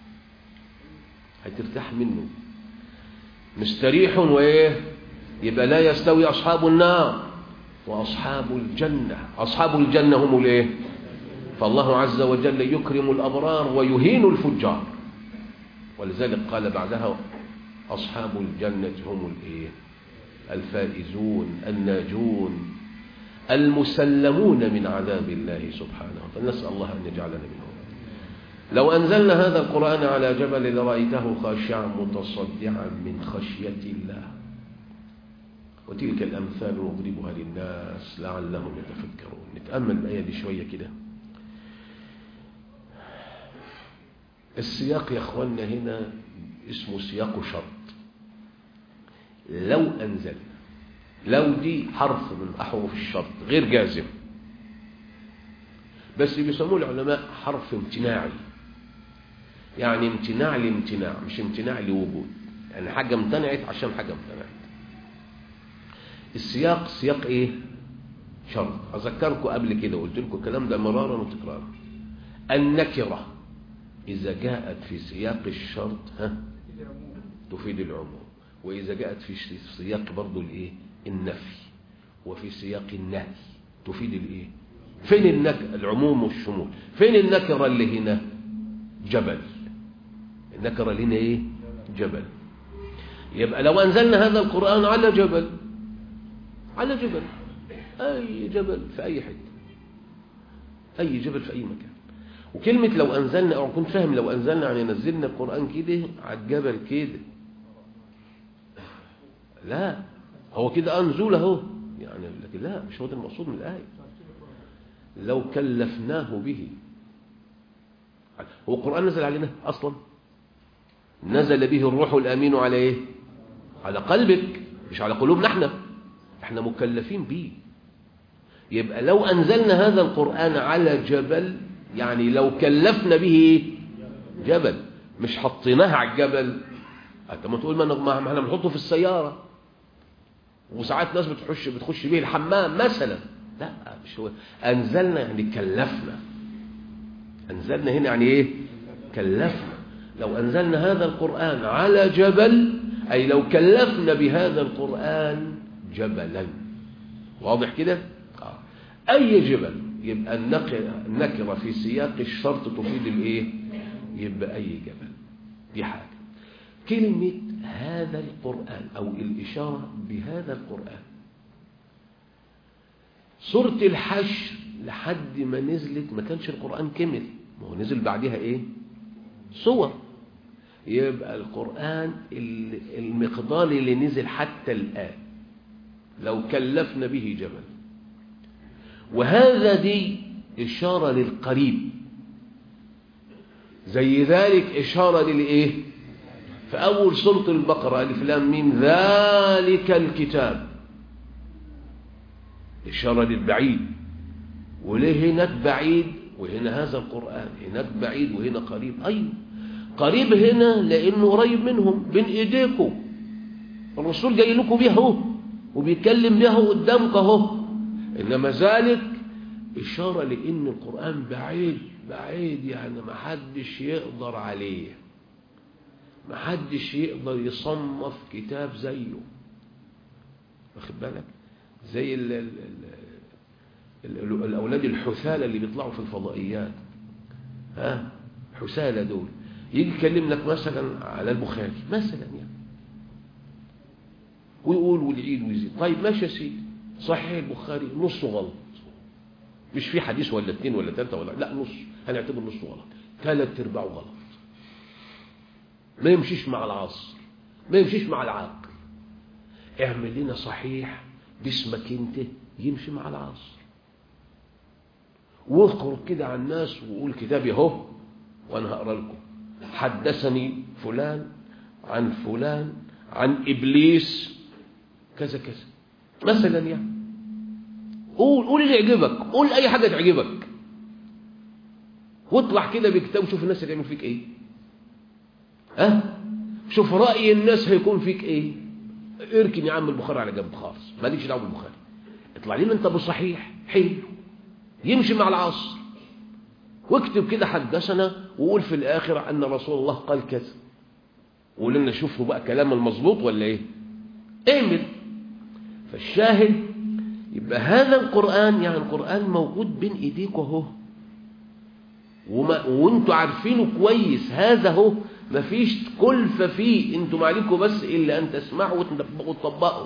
هترتاح منه. مستريح وإيه؟ يبقى لا يستوي أصحاب النار وأصحاب الجنة. أصحاب الجنة هم الايه؟ فالله عز وجل يكرم الأبرار ويهين الفجار، ولذلك قال بعدها أصحاب الجنة هم الايه؟ الفائزون الناجون المسلمون من عذاب الله سبحانه. فنسأل الله أن يجعلنا منهم. لو أنزلنا هذا القرآن على جبل لرأيته خاشعا متصدعا من خشية الله. وتلك الأمثال نضربها للناس لعلهم يتفكرون. نتأمل الآية دي شوية كده. السياق يا أخوانا هنا اسمه سياق شرط. لو أنزلنا، لو دي حرف من أحرف الشرط غير جازم، بس بيسموه العلماء حرف امتناعي، يعني امتناع لامتناع، مش امتناع لوجود، يعني حاجة امتنعت عشان حاجة امتنعت. السياق سياق ايه؟ شرط. اذكركم قبل كده قلت لكم الكلام ده مرارا وتكرارا. النكره اذا جاءت في سياق الشرط تفيد العموم، واذا جاءت في سياق برضو الايه؟ النفي، وفي سياق النهي تفيد الايه؟ فين العموم والشمول؟ فين النكره اللي هنا؟ جبل. النكره اللي هنا ايه؟ جبل. يبقى لو انزلنا هذا القرآن على جبل، على جبل، أي جبل في أي حتة، أي جبل في أي مكان. وكلمة لو أنزلنا، أو كنت فاهم لو أنزلنا يعني نزلنا القرآن كده على الجبل كده، لا هو كده أنزل أهو يعني، لكن لا، مش هو ده المقصود من الآية. لو كلفناه به، هو القرآن نزل علينا أصلا، نزل به الروح الأمين على إيه؟ على قلبك، مش على قلوبنا احنا مكلفين به. يبقى لو أنزلنا هذا القرآن على جبل، يعني لو كلفنا به جبل، مش حطيناه على الجبل. انت ما تقول ما احنا بنحطه في السيارة، وساعات ناس بتخش به الحمام مثلا، لا مش هو. أنزلنا يعني كلفنا، أنزلنا هنا يعني ايه؟ كلفنا. لو أنزلنا هذا القرآن على جبل، أي لو كلفنا بهذا القرآن جبلا، واضح كده؟ أي جبل يبقى النكرة في سياق الشرط تفيد الإيه؟ يبقى أي جبل. دي حاجة. كلمة هذا القرآن أو الإشارة بهذا القرآن، سورة الحشر لحد ما نزلت ما كانش القرآن كمل، ما هو نزل بعدها إيه؟ صور. يبقى القرآن المقدار اللي نزل حتى الآن لو كلفنا به جبل. وهذا دي إشارة للقريب، زي ذلك إشارة للإيه؟ في أول سورة البقرة ألف لام ميم ذلك الكتاب، إشارة للبعيد. وليه هناك بعيد وهنا هذا القرآن؟ هناك بعيد وهنا قريب. أيوه قريب هنا لأنه قريب منهم بين إيديكم، الرسول جاي لكم بيه اهو وبيتكلم بيه قدامك اهو. إنما ذلك إشارة لأن القرآن بعيد بعيد، يعني ما حدش يقدر عليه، ما حدش يقدر يصنف كتاب زيه. واخد بالك؟ زي الأولاد الحثالة اللي بيطلعوا في الفضائيات، حثالة دول، يجي يكلم لك مثلا على البخاري مثلا يعني، ويقول والعيد ويزيد. طيب ماشي يا سيدي، صحيح البخاري نصه غلط، مش في حديث ولا 2 ولا 3 ولا لا، نص، هنعتبر نصه غلط، 3/4 غلط، ما يمشيش مع العصر، ما يمشيش مع العقل. اعمل لنا صحيح باسمك انت يمشي مع العصر، واذكر كده على الناس وقول كتابي اهو وانا هقرا لكم. حدثني فلان عن فلان عن ابليس كذا كذا مثلا يعني. قول اللي يعجبك، قول اي حاجه تعجبك، واطلع كده بكتاب وشوف الناس هتعمل فيك ايه. شوف راي الناس هيكون فيك ايه. اركن يا عم البخاري على جنب خالص، مالكش دعوه بالبخاري، اطلع لنا انت بصحيح حلو يمشي مع العصر، واكتب كده حدثنا وقول في الاخر ان رسول الله قال كذا، وقول لنا شوفوا بقى كلام المظبوط ولا ايه. اعمل. فالشاهد يبقى هذا القرآن، يعني القرآن موجود بين ايديكم اهو، وانتوا عارفينه كويس. هذا هو مفيش كلفة فيه، انتوا معليكم بس الا ان تسمعوا وتطبقوا.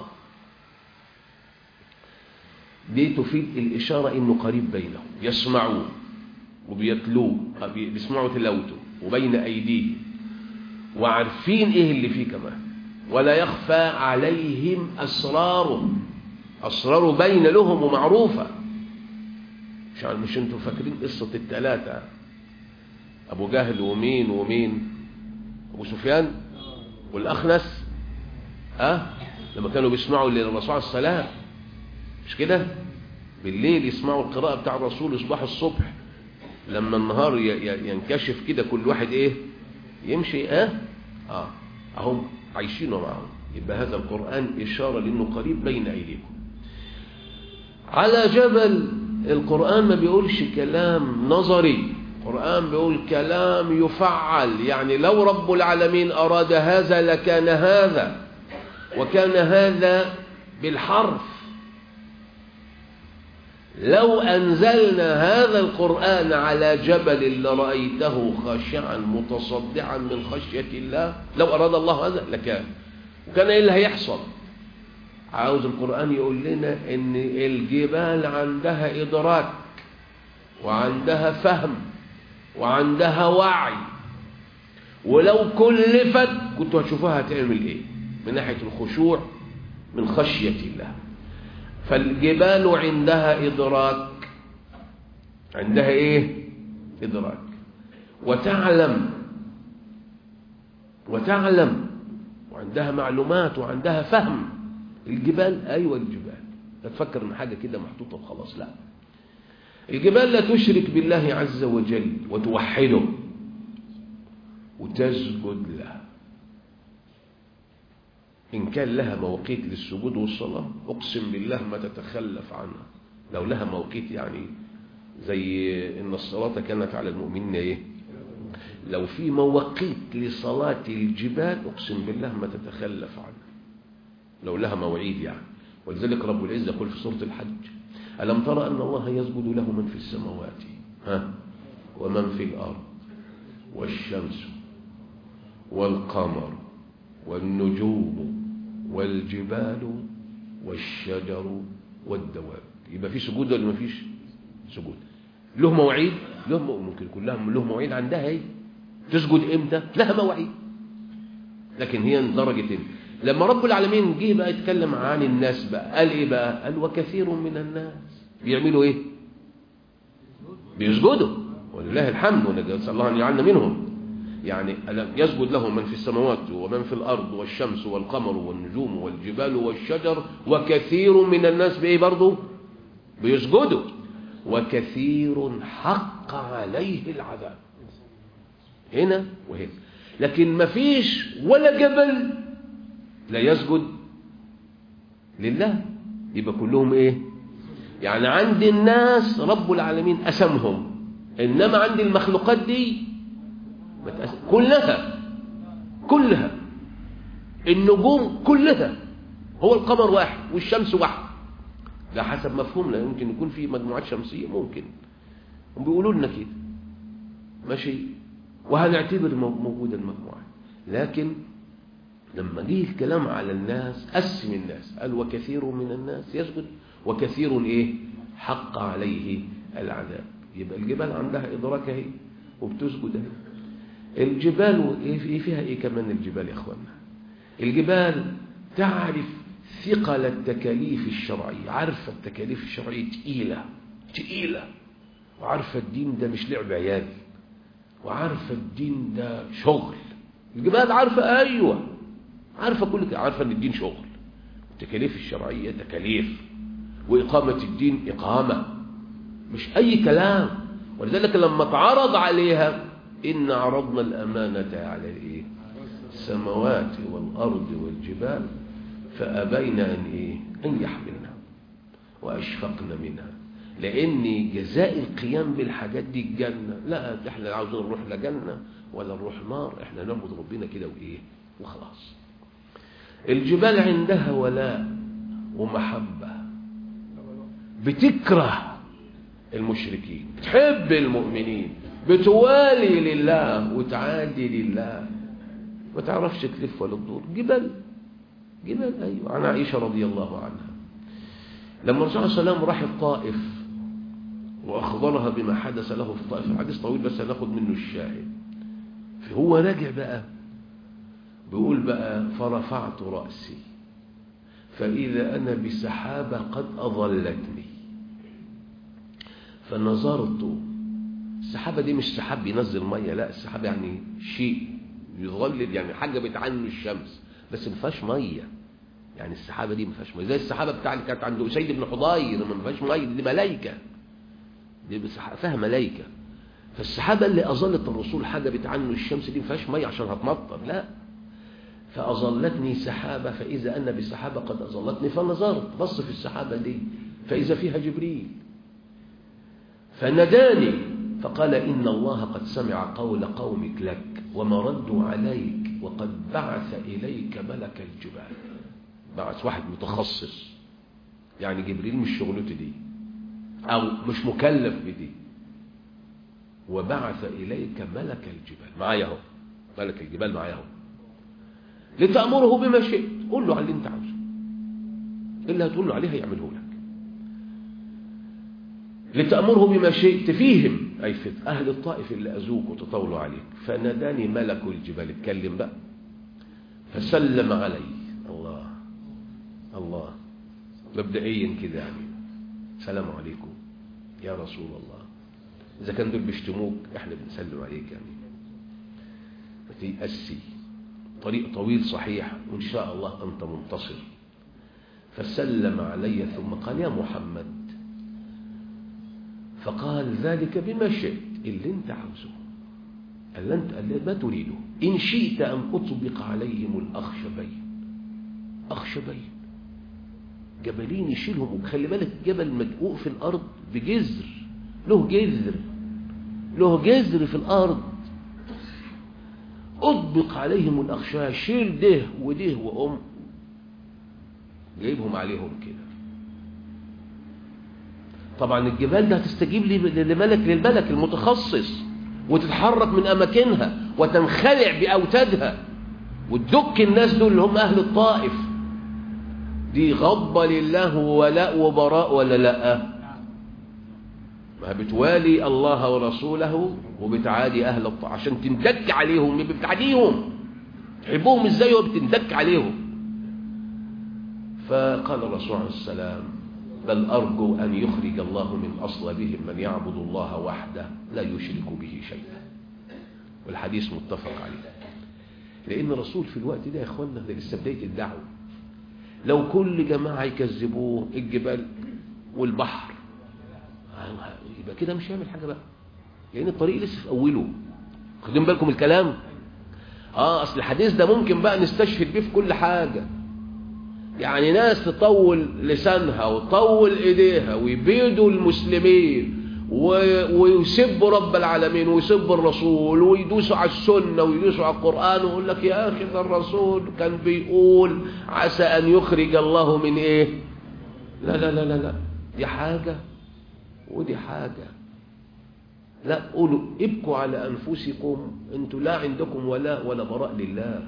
دي تفيد الاشارة انه قريب بينهم، يسمعوه وبيتلوه، بيسمعوا تلاوته وبين ايديه، وعارفين ايه اللي فيه كمان، ولا يخفى عليهم اسراره بين لهم ومعروفة. مش انتوا فاكرين قصة ال3 ابو جهل ومين ابو سفيان والاخنس، لما كانوا بيسمعوا للرسول عليه السلام، مش كده؟ بالليل يسمعوا القراءة بتاع الرسول يصبح الصبح، لما النهار ينكشف كده كل واحد ايه يمشي. اهم عايشينه معهم. يبقى هذا القرآن إشارة لأنه قريب بين أيديكم. على جبل. القرآن ما بيقولش كلام نظري، القرآن بيقول كلام يفعل، يعني لو رب العالمين أراد هذا لكان هذا، وكان هذا بالحرف. لو أنزلنا هذا القرآن على جبل لرأيته خاشعا متصدعا من خشية الله، لو أراد الله هذا لكان. وكان إيه اللي هيحصل؟ عاوز القرآن يقول لنا إن الجبال عندها إدراك وعندها فهم وعندها وعي، ولو كلفت كنتوا هتشوفوها هتعمل إيه من ناحية الخشوع من خشية الله. فالجبال عندها إدراك، عندها إيه؟ إدراك، وتعلم وعندها معلومات وعندها فهم. الجبال، أيوة الجبال، لا تفكر إن حاجة كده محطوطة وخلاص، لا. الجبال لا تشرك بالله عز وجل وتوحده وتسجد له. إن كان لها مواقيت للسجود والصلاة أقسم بالله ما تتخلف عنها. لو لها مواقيت يعني زي إن الصلاة كانت على المؤمنين إيه، لو في مواقيت لصلاة الجبال أقسم بالله ما تتخلف عنها، لو لها مواعيد يعني. ولذلك رب العزة يقول في سورة الحج: ألم ترى أن الله يسجد له من في السماوات ومن في الأرض والشمس والقمر والنجوم والجبال والشجر والدواب. يبقى في سجود ولا ما فيش سجود؟ له مواعيد، ممكن كلها له مواعيد عندها، هي تسجد امتى؟ لها مواعيد، لكن هي درجة. لما رب العالمين جه بقى يتكلم عن الناس بقى قال ايه بقى؟ قال: وكثير من الناس بيعملوا ايه؟ بيسجدوا، ولله الحمد، ونسأل الله ان يجعلنا منهم. يعني يسجد له من في السماوات ومن في الأرض والشمس والقمر والنجوم والجبال والشجر، وكثير من الناس بإيه برضو؟ بيسجدوا. وكثير حق عليه العذاب، هنا وهنا. لكن ما فيش ولا جبل لا يسجد لله. يبقى كلهم ايه؟ يعني عند الناس رب العالمين قسمهم، انما عند المخلوقات دي كلها النجوم كلها، هو القمر واحد والشمس واحد، ده حسب مفهومنا. يمكن يكون في مجموعات شمسية، ممكن، وبيقولوا لنا كده ماشي، وهنعتبر موجودة المجموعات. لكن لما جه الكلام على الناس قسم الناس، قال: وكثير من الناس يسجد، وكثير ايه؟ حق عليه العذاب. يبقى الجبال عندها إدراك اهي وبتسجد اهي. الجبال ايه فيها ايه كمان؟ الجبال يا اخوانا، الجبال تعرف ثقل التكاليف الشرعية، عارفة التكاليف الشرعية تقيلة، وعارفة الدين ده مش لعب عيال، وعارفة الدين ده شغل. الجبال عارفة، ايوه عارفة كل كده، عارفة ان الدين شغل. التكاليف الشرعية تكاليف، وإقامة الدين إقامة، مش أي كلام. ولذلك لما تعرض عليها: إن عرضنا الأمانة على الإيه؟ السماوات والأرض والجبال فأبين أن يحملنا وأشفقنا منها، لأن جزاء القيام بالحاجات دي الجنة. لا احنا عاوزين نروح لجنة ولا نروح نار، احنا نعبد ربنا كده وخلاص. الجبال عندها ولاء ومحبة، بتكره المشركين، بتحب المؤمنين، بتوالي لله وتعادي لله، ما تعرفش تلف ولا تدور. جبال أيوة. عن عائشة رضي الله عنها لما الرسول صلى الله عليه وسلم راح الطائف وأخبرها بما حدث له في الطائف، الحديث طويل بس هناخد منه الشاهد. فهو راجع بقى بيقول بقى: فرفعت رأسي فإذا أنا بسحابة قد أظلتني، فنظرت. السحابة دي مش سحاب بينزل مية، لا، السحابة يعني شيء يظلل، يعني حاجة بتعنه الشمس بس ما فيهاش مية. يعني السحابة دي ما فيهاش مية، زي السحابة بتاع اللي كانت عند أسيد بن حضير، ما فيهاش مية، دي ملايكة، دي فيها ملايكة. فالسحابة اللي أظلت الرسول حاجة بتعنه الشمس دي ما فيهاش مية عشان هتمطر، لا. فأظلتني سحابة فإذا أنا بسحابة قد أظلتني، فنظرت بص في السحابة دي فإذا فيها جبريل، فناداني فقال: إن الله قد سمع قول قومك لك وما ردوا عليك، وقد بعث إليك ملك الجبال. بعث واحد متخصص، يعني جبريل مش شغلته دي، أو مش مكلف بدي، وبعث إليك ملك الجبال، معايا اهو، ملك الجبال معايا اهو، لتأمره بما شئت، قول له على اللي انت عاوزه، اللي هتقول له عليه هيعمله لك. لتأمره بما شئت فيهم، أي في أهل الطائف اللي أذوك وتطولوا عليك. فناداني ملك الجبال، اتكلم بقى، فسلم علي. الله مبدئيا كده يعني: سلام عليكم يا رسول الله. إذا كان دول بيشتموك احنا بنسلم عليك، يعني ما تيأسي، طريق طويل صحيح وإن شاء الله أنت منتصر. فسلم علي ثم قال: يا محمد. فقال: ذلك بما شئت، اللي انت عاوزه، اللي انت ما تريده. إن شئت أن أطبق عليهم الأخشبين. أخشبين جبلين يشيلهم، وخلي بالك جبل مدقوق في الأرض بجذر، له جذر في الأرض. أطبق عليهم الأخشاب، شيل ده وده جايبهم عليهم كده. طبعا الجبال ده هتستجيب للملك المتخصص، وتتحرك من أماكنها وتنخلع بأوتادها وتدك الناس دول اللي هم أهل الطائف. دي غضبة لله وولاء وبراء ولا لا؟ ما بتوالي الله ورسوله وبتعادي أهل الطائف عشان تندك عليهم. بتعاديهم، تحبوهم ازاي وبتندك عليهم؟ فقال الرسول عليه السلام: بل أرجو أن يخرج الله من أصلابهم من يعبد الله وحده لا يشرك به شيئا. والحديث متفق عليه. لأن الرسول في الوقت ده يا إخوانا ده لسه بداية الدعوة. لو كل جماعة يكذبوه الجبال والبحر يبقى كده مش هيعمل حاجة بقى، لأن الطريق لسه في أوله. خدين بالكم الكلام؟ أصل الحديث ده ممكن بقى نستشهد بيه في كل حاجة. يعني ناس تطول لسانها وتطول ايديها ويبيدوا المسلمين ويسبوا رب العالمين ويسبوا الرسول ويدوسوا على السنة ويدوسوا على القرآن، ويقول لك يا أخي ده الرسول كان بيقول عسى أن يخرج الله من إيه. لا لا لا لا لا، دي حاجة ودي حاجة. لا، قولوا ابكوا على أنفسكم، أنتوا لا عندكم ولا براء لله.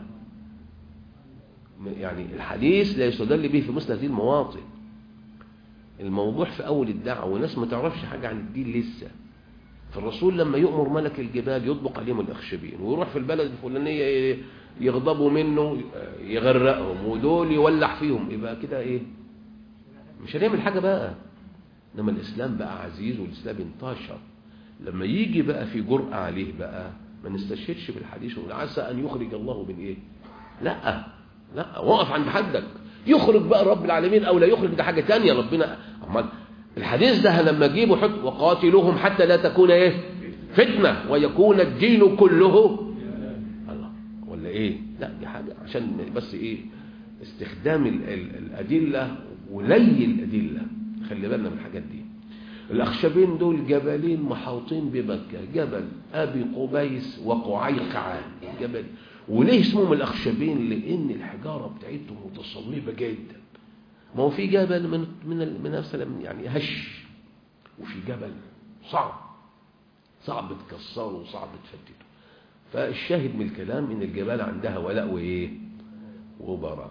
يعني الحديث لا يستدل به في مثل هذه المواطن. الموضوع في أول الدعوة وناس ما تعرفش حاجة عن الدين لسه. فالرسول لما يؤمر ملك الجبال يطبق عليهم الأخشبين، ويروح في البلد الفلانية يغضبوا منه يغرقهم، ودول يولع فيهم، يبقى كده إيه؟ مش هنعمل حاجة بقى. إنما الإسلام بقى عزيز والإسلام انتشر. لما يجي بقى في جرأة عليه بقى ما نستشهدش بالحديث ونقول عسى أن يخرج الله من إيه. لا لا، وقف عند حدك. يخرج بقى رب العالمين او لا يخرج ده حاجه ثانيه. ربنا امال الحديث ده لما اجيبه حط وقاتلوهم حتى لا تكون ايه فتنه ويكون الدين كله الله ولا ايه. لا دي حاجه عشان بس ايه استخدام الادله ولي الادله. خلي بالنا من الحاجات دي. الاخشبين دول جبلين محاوطين بمكه، جبل ابي قبيس وقعيقعة جبل. وليه اسمهم الأخشبين؟ لأن الحجارة بتاعتهم متصلبة جدا. ما هو في جبل من مثلا يعني هش، وفي جبل صعب تكسره وصعب تفتته. فالشاهد من الكلام إن الجبال عندها ولاء وإيه وبراء.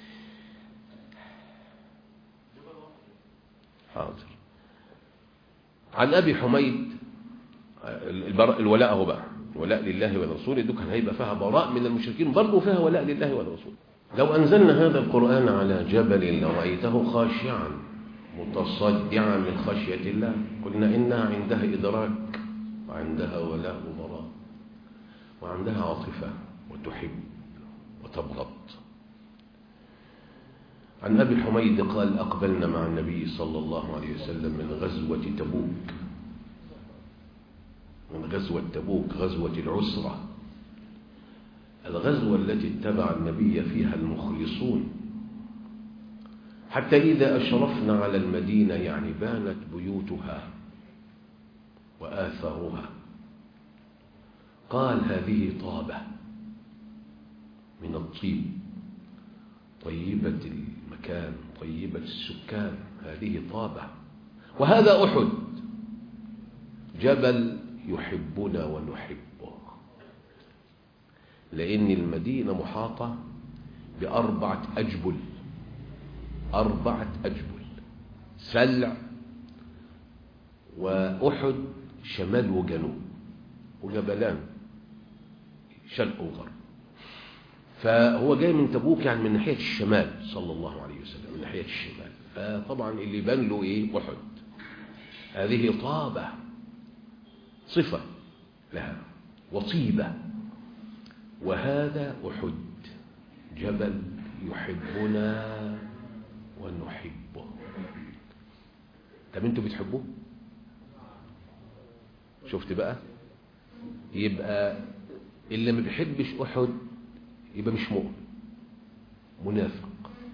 حاضر. عن أبي حميد الولاء هو بقى ولاء لله ولرسوله. دول كان هيبقى فيها براء من المشركين، برضه فيها ولاء لله ولرسوله. لو أنزلنا هذا القرآن على جبل لرأيته خاشعا متصدعا من خشية الله. قلنا إنها عندها إدراك وعندها ولاء وبراء وعندها عاطفة وتحب وتبغض. عن أبي حميد قال: أقبلنا مع النبي صلى الله عليه وسلم من غزوة تبوك، من غزوة تبوك، غزوة العسرة، الغزوة التي اتبع النبي فيها المخلصون، حتى إذا أشرفنا على المدينة يعني بانت بيوتها وآثارها، قال: هذه طابة من الطيب، طيبة المكان طيبة السكان، هذه طابة. وهذا أحد، جبل يحبنا ونحبه، لأن المدينة محاطة بأربعة أجبل، أربعة أجبل، سلع وأحد شمال وجنوب، وجبلان شرق وغرب. فهو جاي من تبوك يعني من ناحية الشمال صلى الله عليه وسلم، من ناحية الشمال. فطبعا اللي بان له إيه؟ أحد. هذه طابة صفة لها وطيبة. وهذا أحد، جبل يحبنا ونحبه. طب انتوا بتحبوه؟ شفت بقى؟ يبقى اللي ما بيحبش أحد يبقى مش مؤمن، منافق.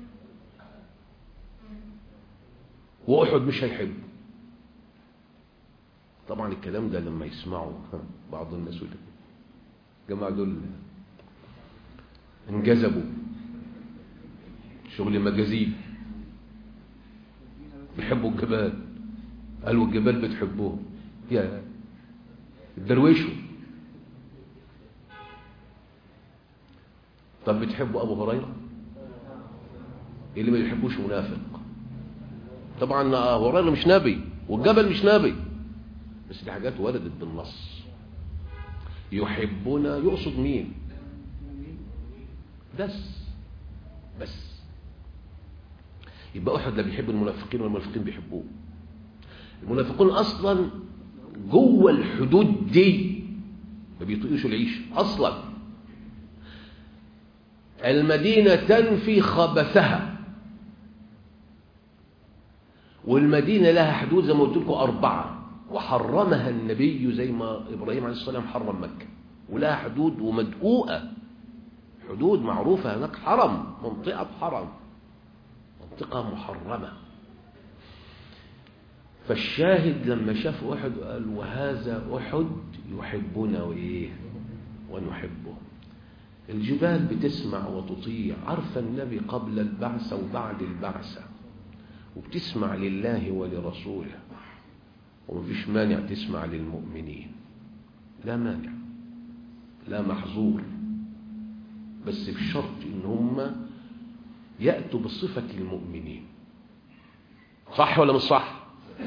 وأحد مش هيحبه. طبعا الكلام ده لما يسمعوا بعض الناس يقول جماعة دول انجذبوا، شغل مجازيب، بيحبوا الجبال. قالوا الجبال بتحبوه يا الدرويشوا. طب بتحبوا أبو هريرة؟ اللي ما يحبوش منافق. طبعا أبو هريرة مش نبي والجبل مش نبي، بس دي حاجات وردت بالنص. يحبنا يقصد مين؟ بس يبقى أحد لا بيحب المنافقين والمنافقين بيحبوه. المنافقون أصلا جوه الحدود دي ما بيطيقوش العيش أصلا. المدينة تنفي خبثها، والمدينة لها حدود زي ما قلت لكم 4 وحرمها النبي زي ما إبراهيم عليه السلام حرم مكة، ولها حدود ومدقوقة، حدود معروفة هناك، حرم، منطقة حرم، منطقة محرمة. فالشاهد لما شاف أحد قال وهذا أحد يحبنا وإيه ونحبه. الجبال بتسمع وتطيع، عارفة النبي قبل البعثة وبعد البعثة، وبتسمع لله ولرسوله، ومفيش مانع تسمع للمؤمنين، لا مانع لا محظور، بس بشرط ان هم يأتوا بصفة المؤمنين. صح ولا مش صح؟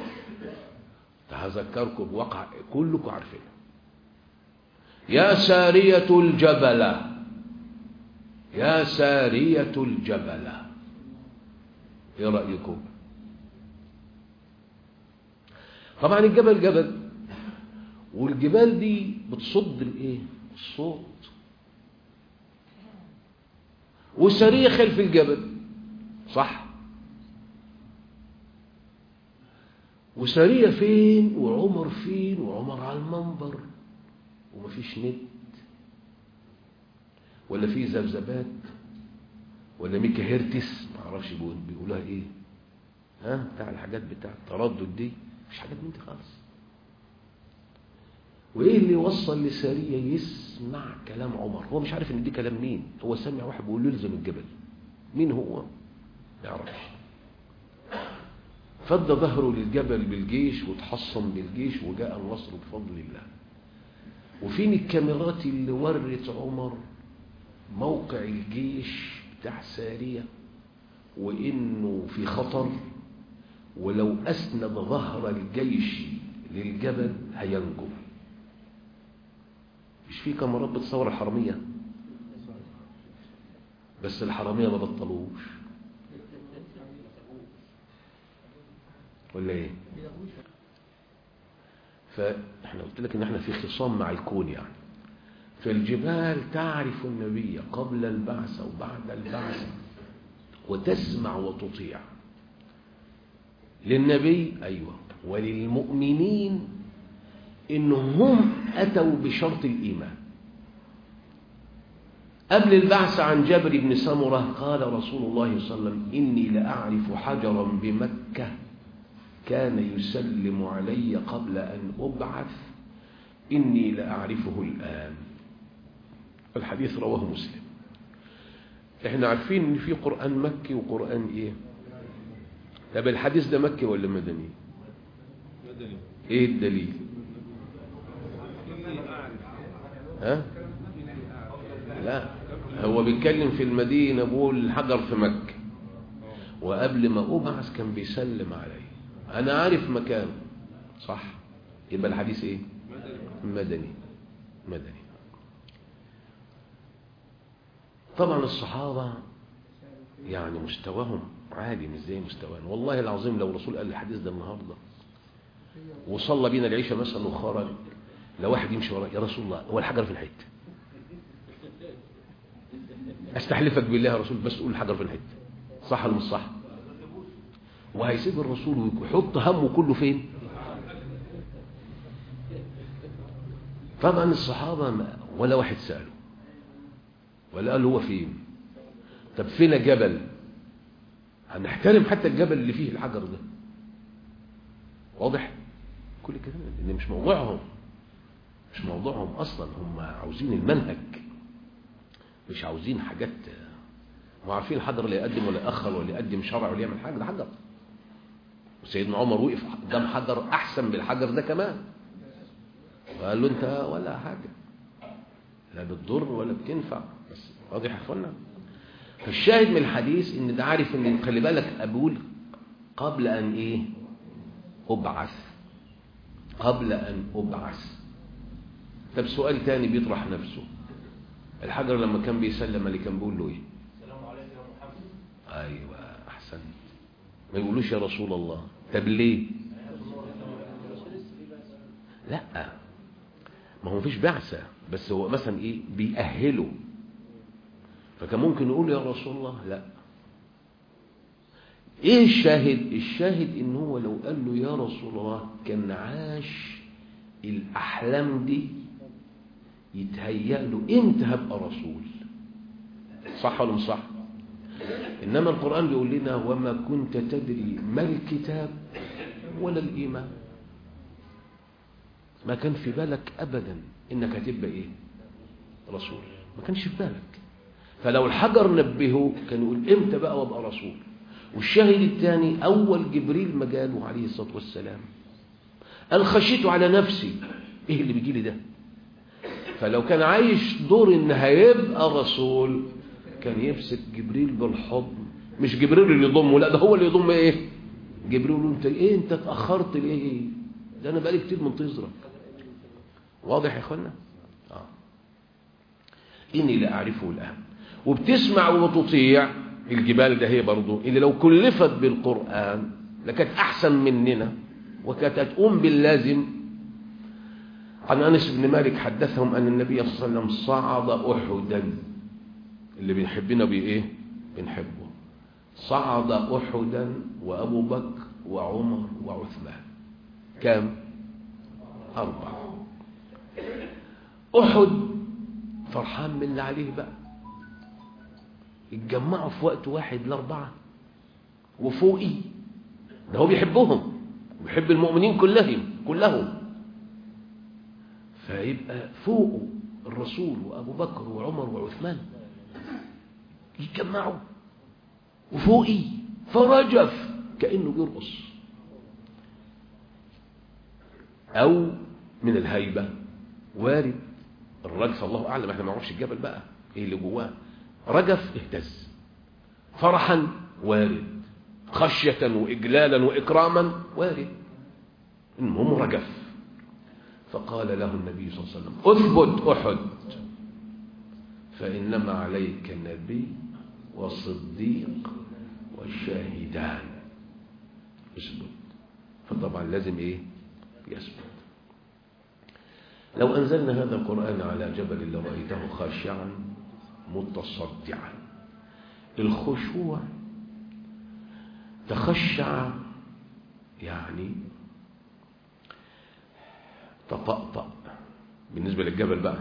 تذكركم بواقع كلكم عارفين. يا سارية الجبل، يا سارية الجبل، ايه رأيكم؟ طبعا الجبل جبل، والجبال دي بتصد الايه؟ الصوت. وسارية خلف الجبل، صح؟ وسارية فين وعمر فين؟ وعمر على المنبر ومفيش نت ولا في ذبذبات ولا ميكا هرتس، معرفش بيقولها ايه، بتاع الحاجات بتاع التردد دي، مش حاجات من دي خالص. وايه اللي وصل لسارية يسمع كلام عمر؟ هو مش عارف ان دي كلام مين، هو سمع واحد بيقول له الزم الجبل. مين هو؟ ما يعرفش. فد ظهره للجبل بالجيش وتحصن بالجيش وجاء النصر بفضل الله. وفين الكاميرات اللي ورت عمر موقع الجيش بتاع سارية وإنه في خطر، ولو أسند ظهر الجيش للجبل هينجو؟ مش في كاميرات بتصور الحرامية؟ بس الحرامية ما بطلوش ولا ايه؟ فاحنا قلت لك ان احنا في خصام مع الكون يعني. فالجبال تعرف النبي قبل البعثة وبعد البعثة وتسمع وتطيع للنبي، أيوة، وللمؤمنين إنهم أتوا بشرط الإيمان. قبل البعث عن جابر بن سمرة قال رسول الله صلى الله عليه وسلم إني لأعرف حجرا بمكة كان يسلم علي قبل أن أبعث إني لأعرفه الآن. الحديث رواه مسلم. احنا عارفين ان في قرآن مكي وقرآن ايه؟ طب الحديث ده مكي ولا مدني؟ مدني. ايه الدليل؟ لا، هو بيتكلم في المدينة، بقول الحجر في مكة وقبل ما أبعث كان بيسلم علي، أنا عارف مكانه، صح؟ يبقى الحديث ايه؟ مدني. مدني. طبعا الصحابة يعني مستواهم عالي مش زي مستوانا. والله العظيم لو الرسول قال الحديث ده النهارده وصلى بينا العشاء مثلا وخرج، لو واحد يمشي وراه يا رسول الله هو الحجر في الحته، استحلفك بالله يا رسول بس قول الحجر في الحته، صح ولا مش صح؟ وهيسيب الرسول ويحط همه كله فين؟ طبعا الصحابة ولا واحد سأله ولا قال هو فين. طب فين جبل؟ هنحترم حتى الجبل اللي فيه الحجر ده، واضح؟ كل كده ان مش موضوعهم، مش موضوعهم اصلا. هم عاوزين المنهج، مش عاوزين حاجات. هم عارفين الحجر لا يقدم ولا يأخر ولا يقدم شرع ولا يعمل حاجه، ده حجر سيدنا عمر وقف قدام حجر احسن من الحجر ده كمان، وقال له انت ولا حاجه، لا بتضر ولا بتنفع. بس واضح يا اخوانا؟ فالشاهد من الحديث ان ده عارف ان خلي بالك اقول قبل ان ايه ابعث، قبل ان ابعث. طب سؤال تاني بيطرح نفسه، الحجر لما كان بيسلم اللي كان بيقول له ايه؟ السلام عليكم يا محمد. ايوه احسنت، ما يقولوش يا رسول الله. طب ليه؟ لا ما هو مفيش بعثه، بس هو مثلا ايه بيأهله، فكان ممكن يقول يا رسول الله. لا، ايه الشاهد؟ الشاهد ان هو لو قال له يا رسول الله كان عاش الاحلام دي يتهيأ له امتى هبقى رسول. صح ولا مش صح؟ انما القرآن بيقول لنا وما كنت تدري ما الكتاب ولا الايمان، ما كان في بالك ابدا انك هتبقى ايه رسول، ما كانش في بالك. فلو الحجر نبهه كان يقول امتى بقى وابقى رسول. والشاهد الثاني اول جبريل ما قاله عليه الصلاه والسلام قال خشيت على نفسي، ايه اللي بيجي لي ده؟ فلو كان عايش دور ان هيبقى رسول كان يمسك جبريل بالحضن، مش جبريل اللي يضمه، لا ده هو اللي يضم ايه جبريل. انت ايه انت اتاخرت ليه؟ ده انا بقالي كتير منتظرك. واضح يا اخوانا؟ اني لا اعرفه الان. وبتسمع وبتطيع الجبال ده هي برضو اللي لو كلفت بالقرآن لكانت احسن مننا وكانت هتقوم باللازم. عن انس بن مالك حدثهم ان النبي صلى الله عليه وسلم صعد احدا، اللي بنحبنا بايه بنحبه، صعد احدا وابو بكر وعمر وعثمان، كام؟ 4. احد فرحان من اللي عليه بقى، يتجمعوا في وقت واحد ال4 وفوقي، ده هو بيحبهم ويحب المؤمنين كلهم، فيبقى فوقه الرسول وابو بكر وعمر وعثمان يتجمعوا وفوقي، فرجف كأنه بيرقص، او من الهيبة وارد الرجف، الله اعلم احنا ما نعرفش الجبل بقى ايه اللي جواه، رجف اهتز، فرحا وارد، خشية واجلالا واكراما وارد، المهم رجف. فقال له النبي صلى الله عليه وسلم اثبت احد فانما عليك نبي وصديق والشاهدان، اثبت. فطبعا لازم ايه يثبت. لو أنزلنا هذا القرآن على جبل لرأيته خاشعا متصدعا، الخشوع تخشع يعني تطأطأ بالنسبة للجبل بقى،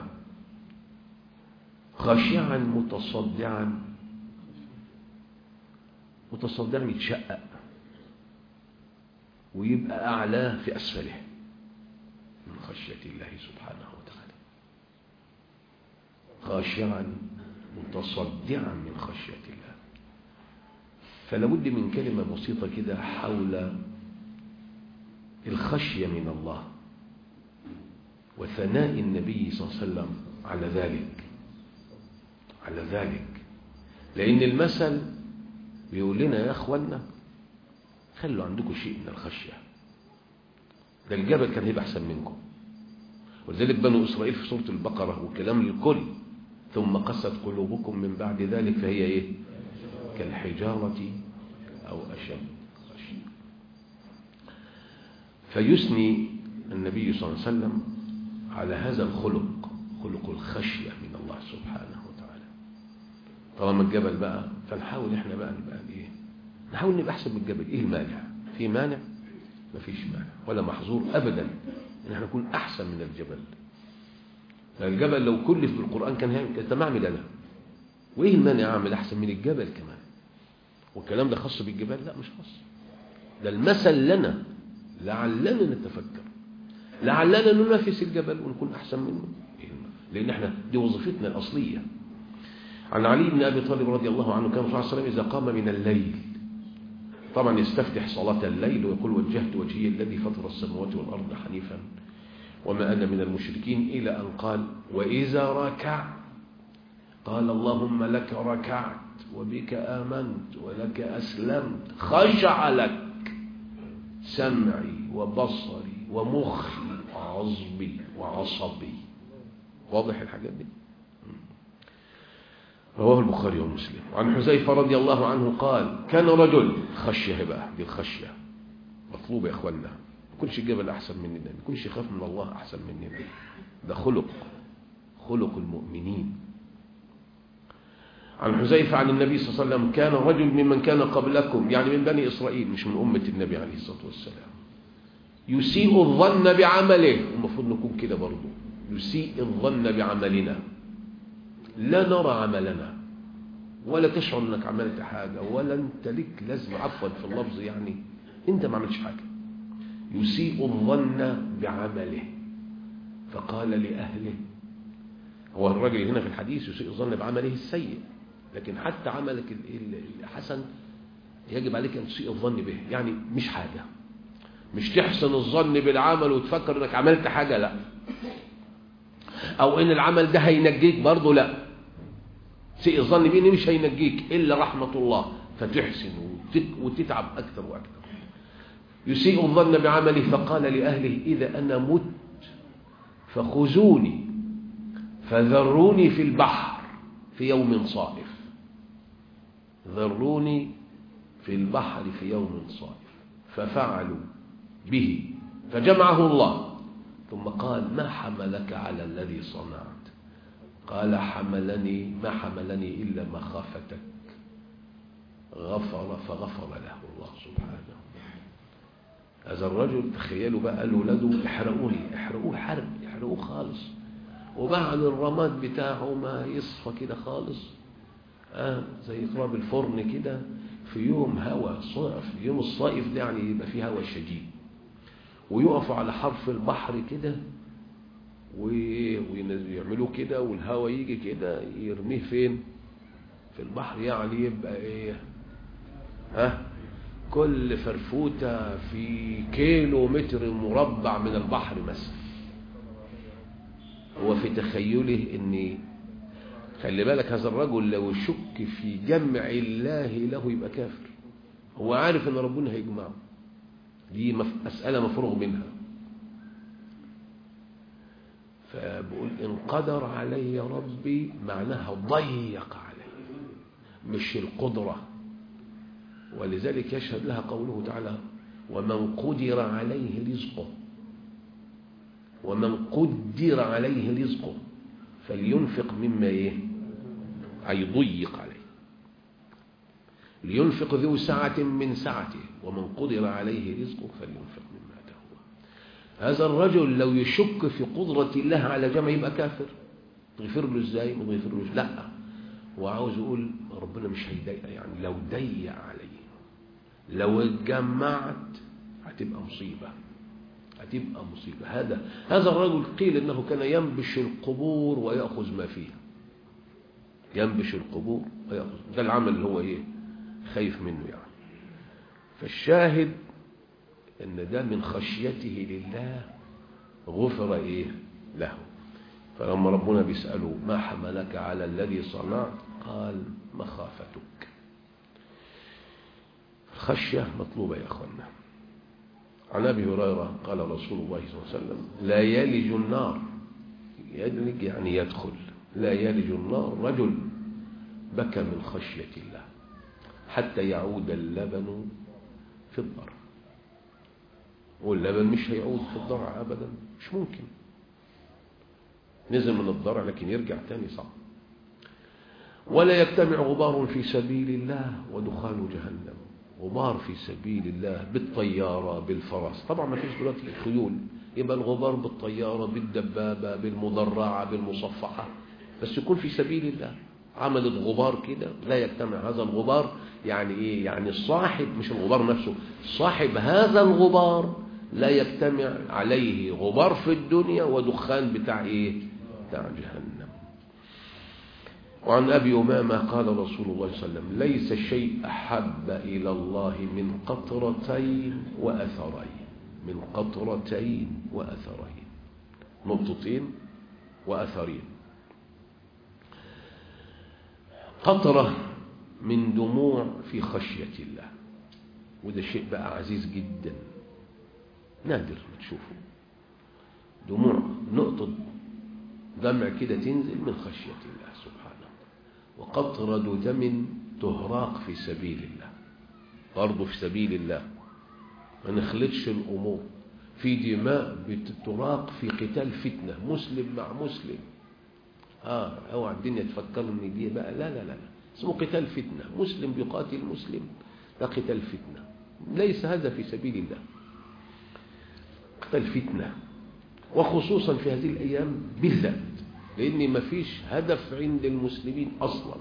خاشعا متصدعا يتشقق ويبقى أعلاه في أسفله من خشية الله سبحانه وتعالى، خاشعا متصدعا من خشية الله. فلابد من كلمة بسيطة كده حول الخشية من الله وثناء النبي صلى الله عليه وسلم على ذلك، لأن المثل بيقول لنا يا أخوانا خلوا عندكم شيء من الخشية، ده الجبل كان هيبقى أحسن منكم. ولذلك بنو إسرائيل في سورة البقرة وكلام للكل، ثم قست قلوبكم من بعد ذلك فهي إيه؟ كالحجارة أو أشد خشية. فيثني النبي صلى الله عليه وسلم على هذا الخلق، خلق الخشية من الله سبحانه وتعالى. طالما الجبل بقى فنحاول احنا بقى نبقى ايه؟ نحاول نبقى احسن من الجبل. ايه المانع؟ في مانع؟ مفيش مانع ولا محظور ابدا ان احنا نكون احسن من الجبل. الجبل لو كلف بالقرآن كان هيعمل معمل انا، وايه المانع اعمل احسن من الجبل كمان؟ والكلام ده خاص بالجبال؟ لا مش خاص، ده المثل لنا لعلنا نتفكر، لعلنا ننافس الجبل ونكون احسن منه، لان احنا دي وظيفتنا الاصليه. عن علي بن ابي طالب رضي الله عنه كان صلى الله عليه وسلم اذا قام من الليل طبعا يستفتح صلاة الليل ويقول وجهت وجهي الذي فطر السماوات والأرض حنيفا وما أنا من المشركين، إلى أن قال وإذا ركع قال اللهم لك ركعت وبك آمنت ولك أسلمت، خشع لك سمعي وبصري ومخي وعصبي وعصبي. واضح الحاجات دي؟ رواه البخاري ومسلم. عن حذيفة رضي الله عنه قال كان رجل، خشية بقى دي، الخشية مطلوبة يا اخوانا، ما يكونش الجبل احسن مننا، ما يكونش يخاف من الله احسن مننا، ده خلق المؤمنين. عن حذيفة عن النبي صلى الله عليه وسلم كان رجل ممن كان قبلكم، يعني من بني إسرائيل مش من أمة النبي عليه الصلاة والسلام، يسيء الظن بعمله، المفروض نكون كده برضو، يسيء الظن بعملنا، لا نرى عملنا ولا تشعر انك عملت حاجة ولا انت لك لازم، عفوا في اللفظ يعني انت ما عملتش حاجة. يسيء الظن بعمله، فقال لأهله، هو الرجل هنا في الحديث يسيء الظن بعمله السيء، لكن حتى عملك الحسن يجب عليك أن تسيء الظن به، يعني مش حاجة، مش تحسن الظن بالعمل وتفكر انك عملت حاجة، لا، او ان العمل ده هينجيك برضه، لا، سيء الظن به ان مش هينجيك الا رحمة الله، فتحسن وتتعب اكثر واكثر. يسيء الظن بعمله، فقال لأهله إذا أنا مت فخذوني فذروني في البحر في يوم صائف، ذروني في البحر في يوم صائف، ففعلوا به فجمعه الله، ثم قال ما حملك على الذي صنعت؟ قال ما حملني إلا مخافتك، فغفر له الله سبحانه. هذا الرجل تخيلوا بقى، قال لاولاده احرقوه حرق، احرقوه خالص، وبعد الرماد بتاعه ما يصفى كده خالص، زي تراب الفرن كده، في يوم هوا صائف، يوم الصائف ده يعني يبقى فيه هوا شديد، ويقفوا على حرف البحر كده ويعملوه كده، والهوا يجي كده يرميه فين؟ في البحر، يعني يبقى ايه؟ كل فرفوتة في كيلو متر مربع من البحر مثلا. هو في تخيله ان، خلي بالك، هذا الرجل لو شك في جمع الله له يبقى كافر، هو عارف ان ربنا هيجمعه، دي مسألة مفروغ منها. فبقول إن قدر علي ربي معناها ضيق علي، مش القدرة، ولذلك يشهد لها قوله تعالى ومن قدر عليه رزقه، ومن قدر عليه رزقه فلينفق مما هيضيق عليه، لينفق ذو سعة من سعته ومن قدر عليه رزقه فلينفق مما آتاه الله. هذا الرجل لو يشك في قدرة الله على جمع يبقى كافر، تغفر له ازاي؟ ما تغفرلوش، لا، وعاوز يقول ربنا مش هيضيق، يعني لو ضيق عليه، لو اتجمعت هتبقى مصيبة، هتبقى مصيبة. هذا الرجل قيل انه كان ينبش القبور ويأخذ ما فيها، ينبش القبور ويأخذ، ده العمل اللي هو خايف منه يعني. فالشاهد ان ده من خشيته لله غفر له. فلما ربنا بيسأله ما حملك على الذي صنعت؟ قال مخافتك. الخشية مطلوبة يا أخوانا. عن أبي هريرة قال رسول الله صلى الله عليه وسلم لا يلج النار، يلج يعني يدخل، لا يلج النار رجل بكى من خشية الله حتى يعود اللبن في الضرع، واللبن مش هيعود في الضرع أبدا، مش ممكن، نزل من الضرع لكن يرجع تاني صعب. ولا يجتمع غبار في سبيل الله ودخان جهنم، غبار في سبيل الله بالطيارة بالفرس، طبعا ما فيش دلوقتي خيول، يبقى الغبار بالطيارة بالدبابة بالمدرعة بالمصفحة، بس يكون في سبيل الله. عملت غبار كده لا يجتمع هذا الغبار، يعني ايه؟ يعني الصاحب، مش الغبار نفسه، صاحب هذا الغبار لا يجتمع عليه غبار في الدنيا ودخان بتاع بتاع جهنم. وعن أبي أمامة قال رسول الله صلى الله عليه وسلم ليس شيء أحب إلى الله من قطرتين وأثرين، من قطرتين وأثرين، نقطتين وأثرين. قطرة من دموع في خشية الله، وده شيء بقى عزيز جدا نادر ما تشوفه، دموع نقطة دمع كده تنزل من خشية الله سبحانه. وقطرة دم تهراق في سبيل الله، برضه في سبيل الله، ما نخلطش الأمور. في دماء بتراق في قتال فتنة، مسلم مع مسلم. اوعى الدنيا تفكر ان دي بقى، لا لا لا، اسمه قتال فتنة، مسلم بيقاتل مسلم، ده قتال فتنة، ليس هذا في سبيل الله، قتال فتنة. وخصوصا في هذه الأيام بالذات، لأن ما فيش هدف عند المسلمين أصلا.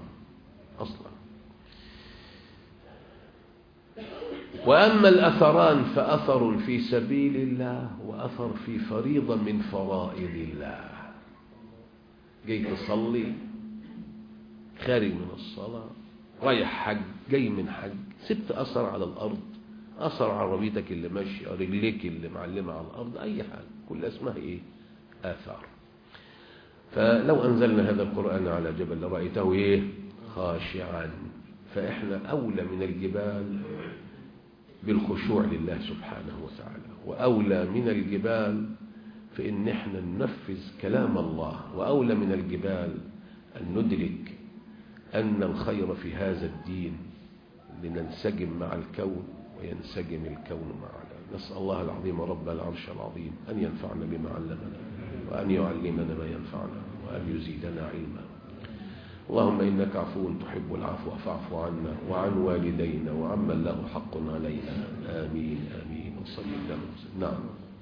وأما الأثران فأثر في سبيل الله وأثر في فريضة من فرائض الله. جاي تصلي، خارج من الصلاة، رايح حج، جاي من حج، سبت أثر على الأرض، أثر عربيتك اللي ماشية، رجليك اللي معلمة على الأرض، أي حاجة، كل اسمها إيه؟ آثار. فلو أنزلنا هذا القرآن على جبل لرأيته إيه؟ خاشعا. فإحنا أولى من الجبال بالخشوع لله سبحانه وتعالى، وأولى من الجبال في إن إحنا ننفذ كلام الله، وأولى من الجبال أن ندرك أن الخير في هذا الدين لننسجم مع الكون وينسجم الكون معنا. نسأل الله العظيم رب العرش العظيم أن ينفعنا بما علمنا، وأن يعلمنا ما ينفعنا، وأن يزيدنا علما. اللهم إنك عفو تحب العفو فاعف عنا وعن والدينا وعمن له حق علينا. آمين آمين. وصلى الله وسلم. نعم.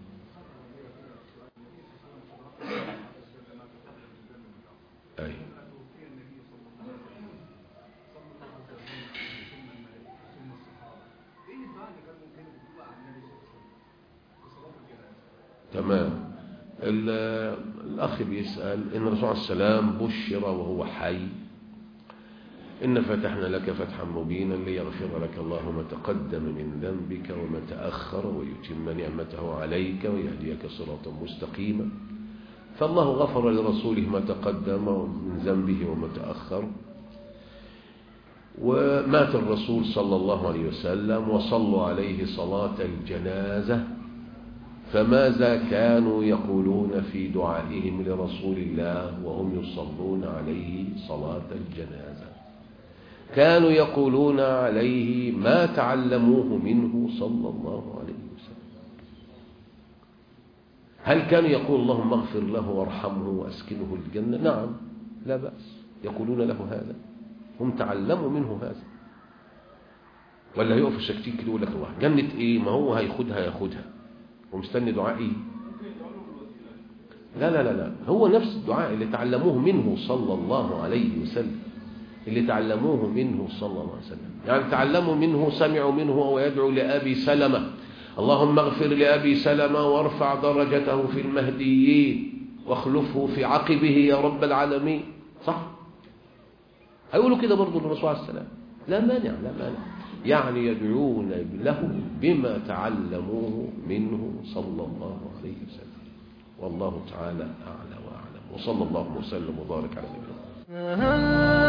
أي تمام. الأخ بيسأل إن الرسول عليه السلام بشر وهو حي إن فتحنا لك فتحا مبينا ليغفر لك الله ما تقدم من ذنبك وما تأخر ويتم نعمته عليك ويهديك صراطا مستقيما. فالله غفر لرسوله ما تقدم من ذنبه وما تأخر. ومات الرسول صلى الله عليه وسلم وصلوا عليه صلاة الجنازة، فماذا كانوا يقولون في دعائهم لرسول الله وهم يصلون عليه صلاة الجنازة؟ كانوا يقولون عليه ما تعلموه منه صلى الله عليه وسلم. هل كانوا يقول اللهم اغفر له وارحمه واسكنه الجنة؟ نعم، لا بأس، يقولون له هذا، هم تعلموا منه هذا. ولا يقف الشكتين كده يقول لك الله جنة ايه، ما هو هياخدها ومستني دعائي. لا لا لا لا، هو نفس الدعاء اللي تعلموه منه صلى الله عليه وسلم، اللي تعلموه منه صلى الله عليه وسلم. يعني تعلموا منه، سمعوا منه وهو يدعو لأبي سلمة اللهم اغفر لأبي سلمة وارفع درجته في المهديين واخلفه في عقبه يا رب العالمين. صح؟ هيقولوا كده برضو للرسول عليه السلام، لا مانع لا مانع، يعني يدعون له بما تعلموه منه صلى الله عليه وسلم. والله تعالى أعلى وأعلم، وصلى الله وسلم وبارك على نبينا.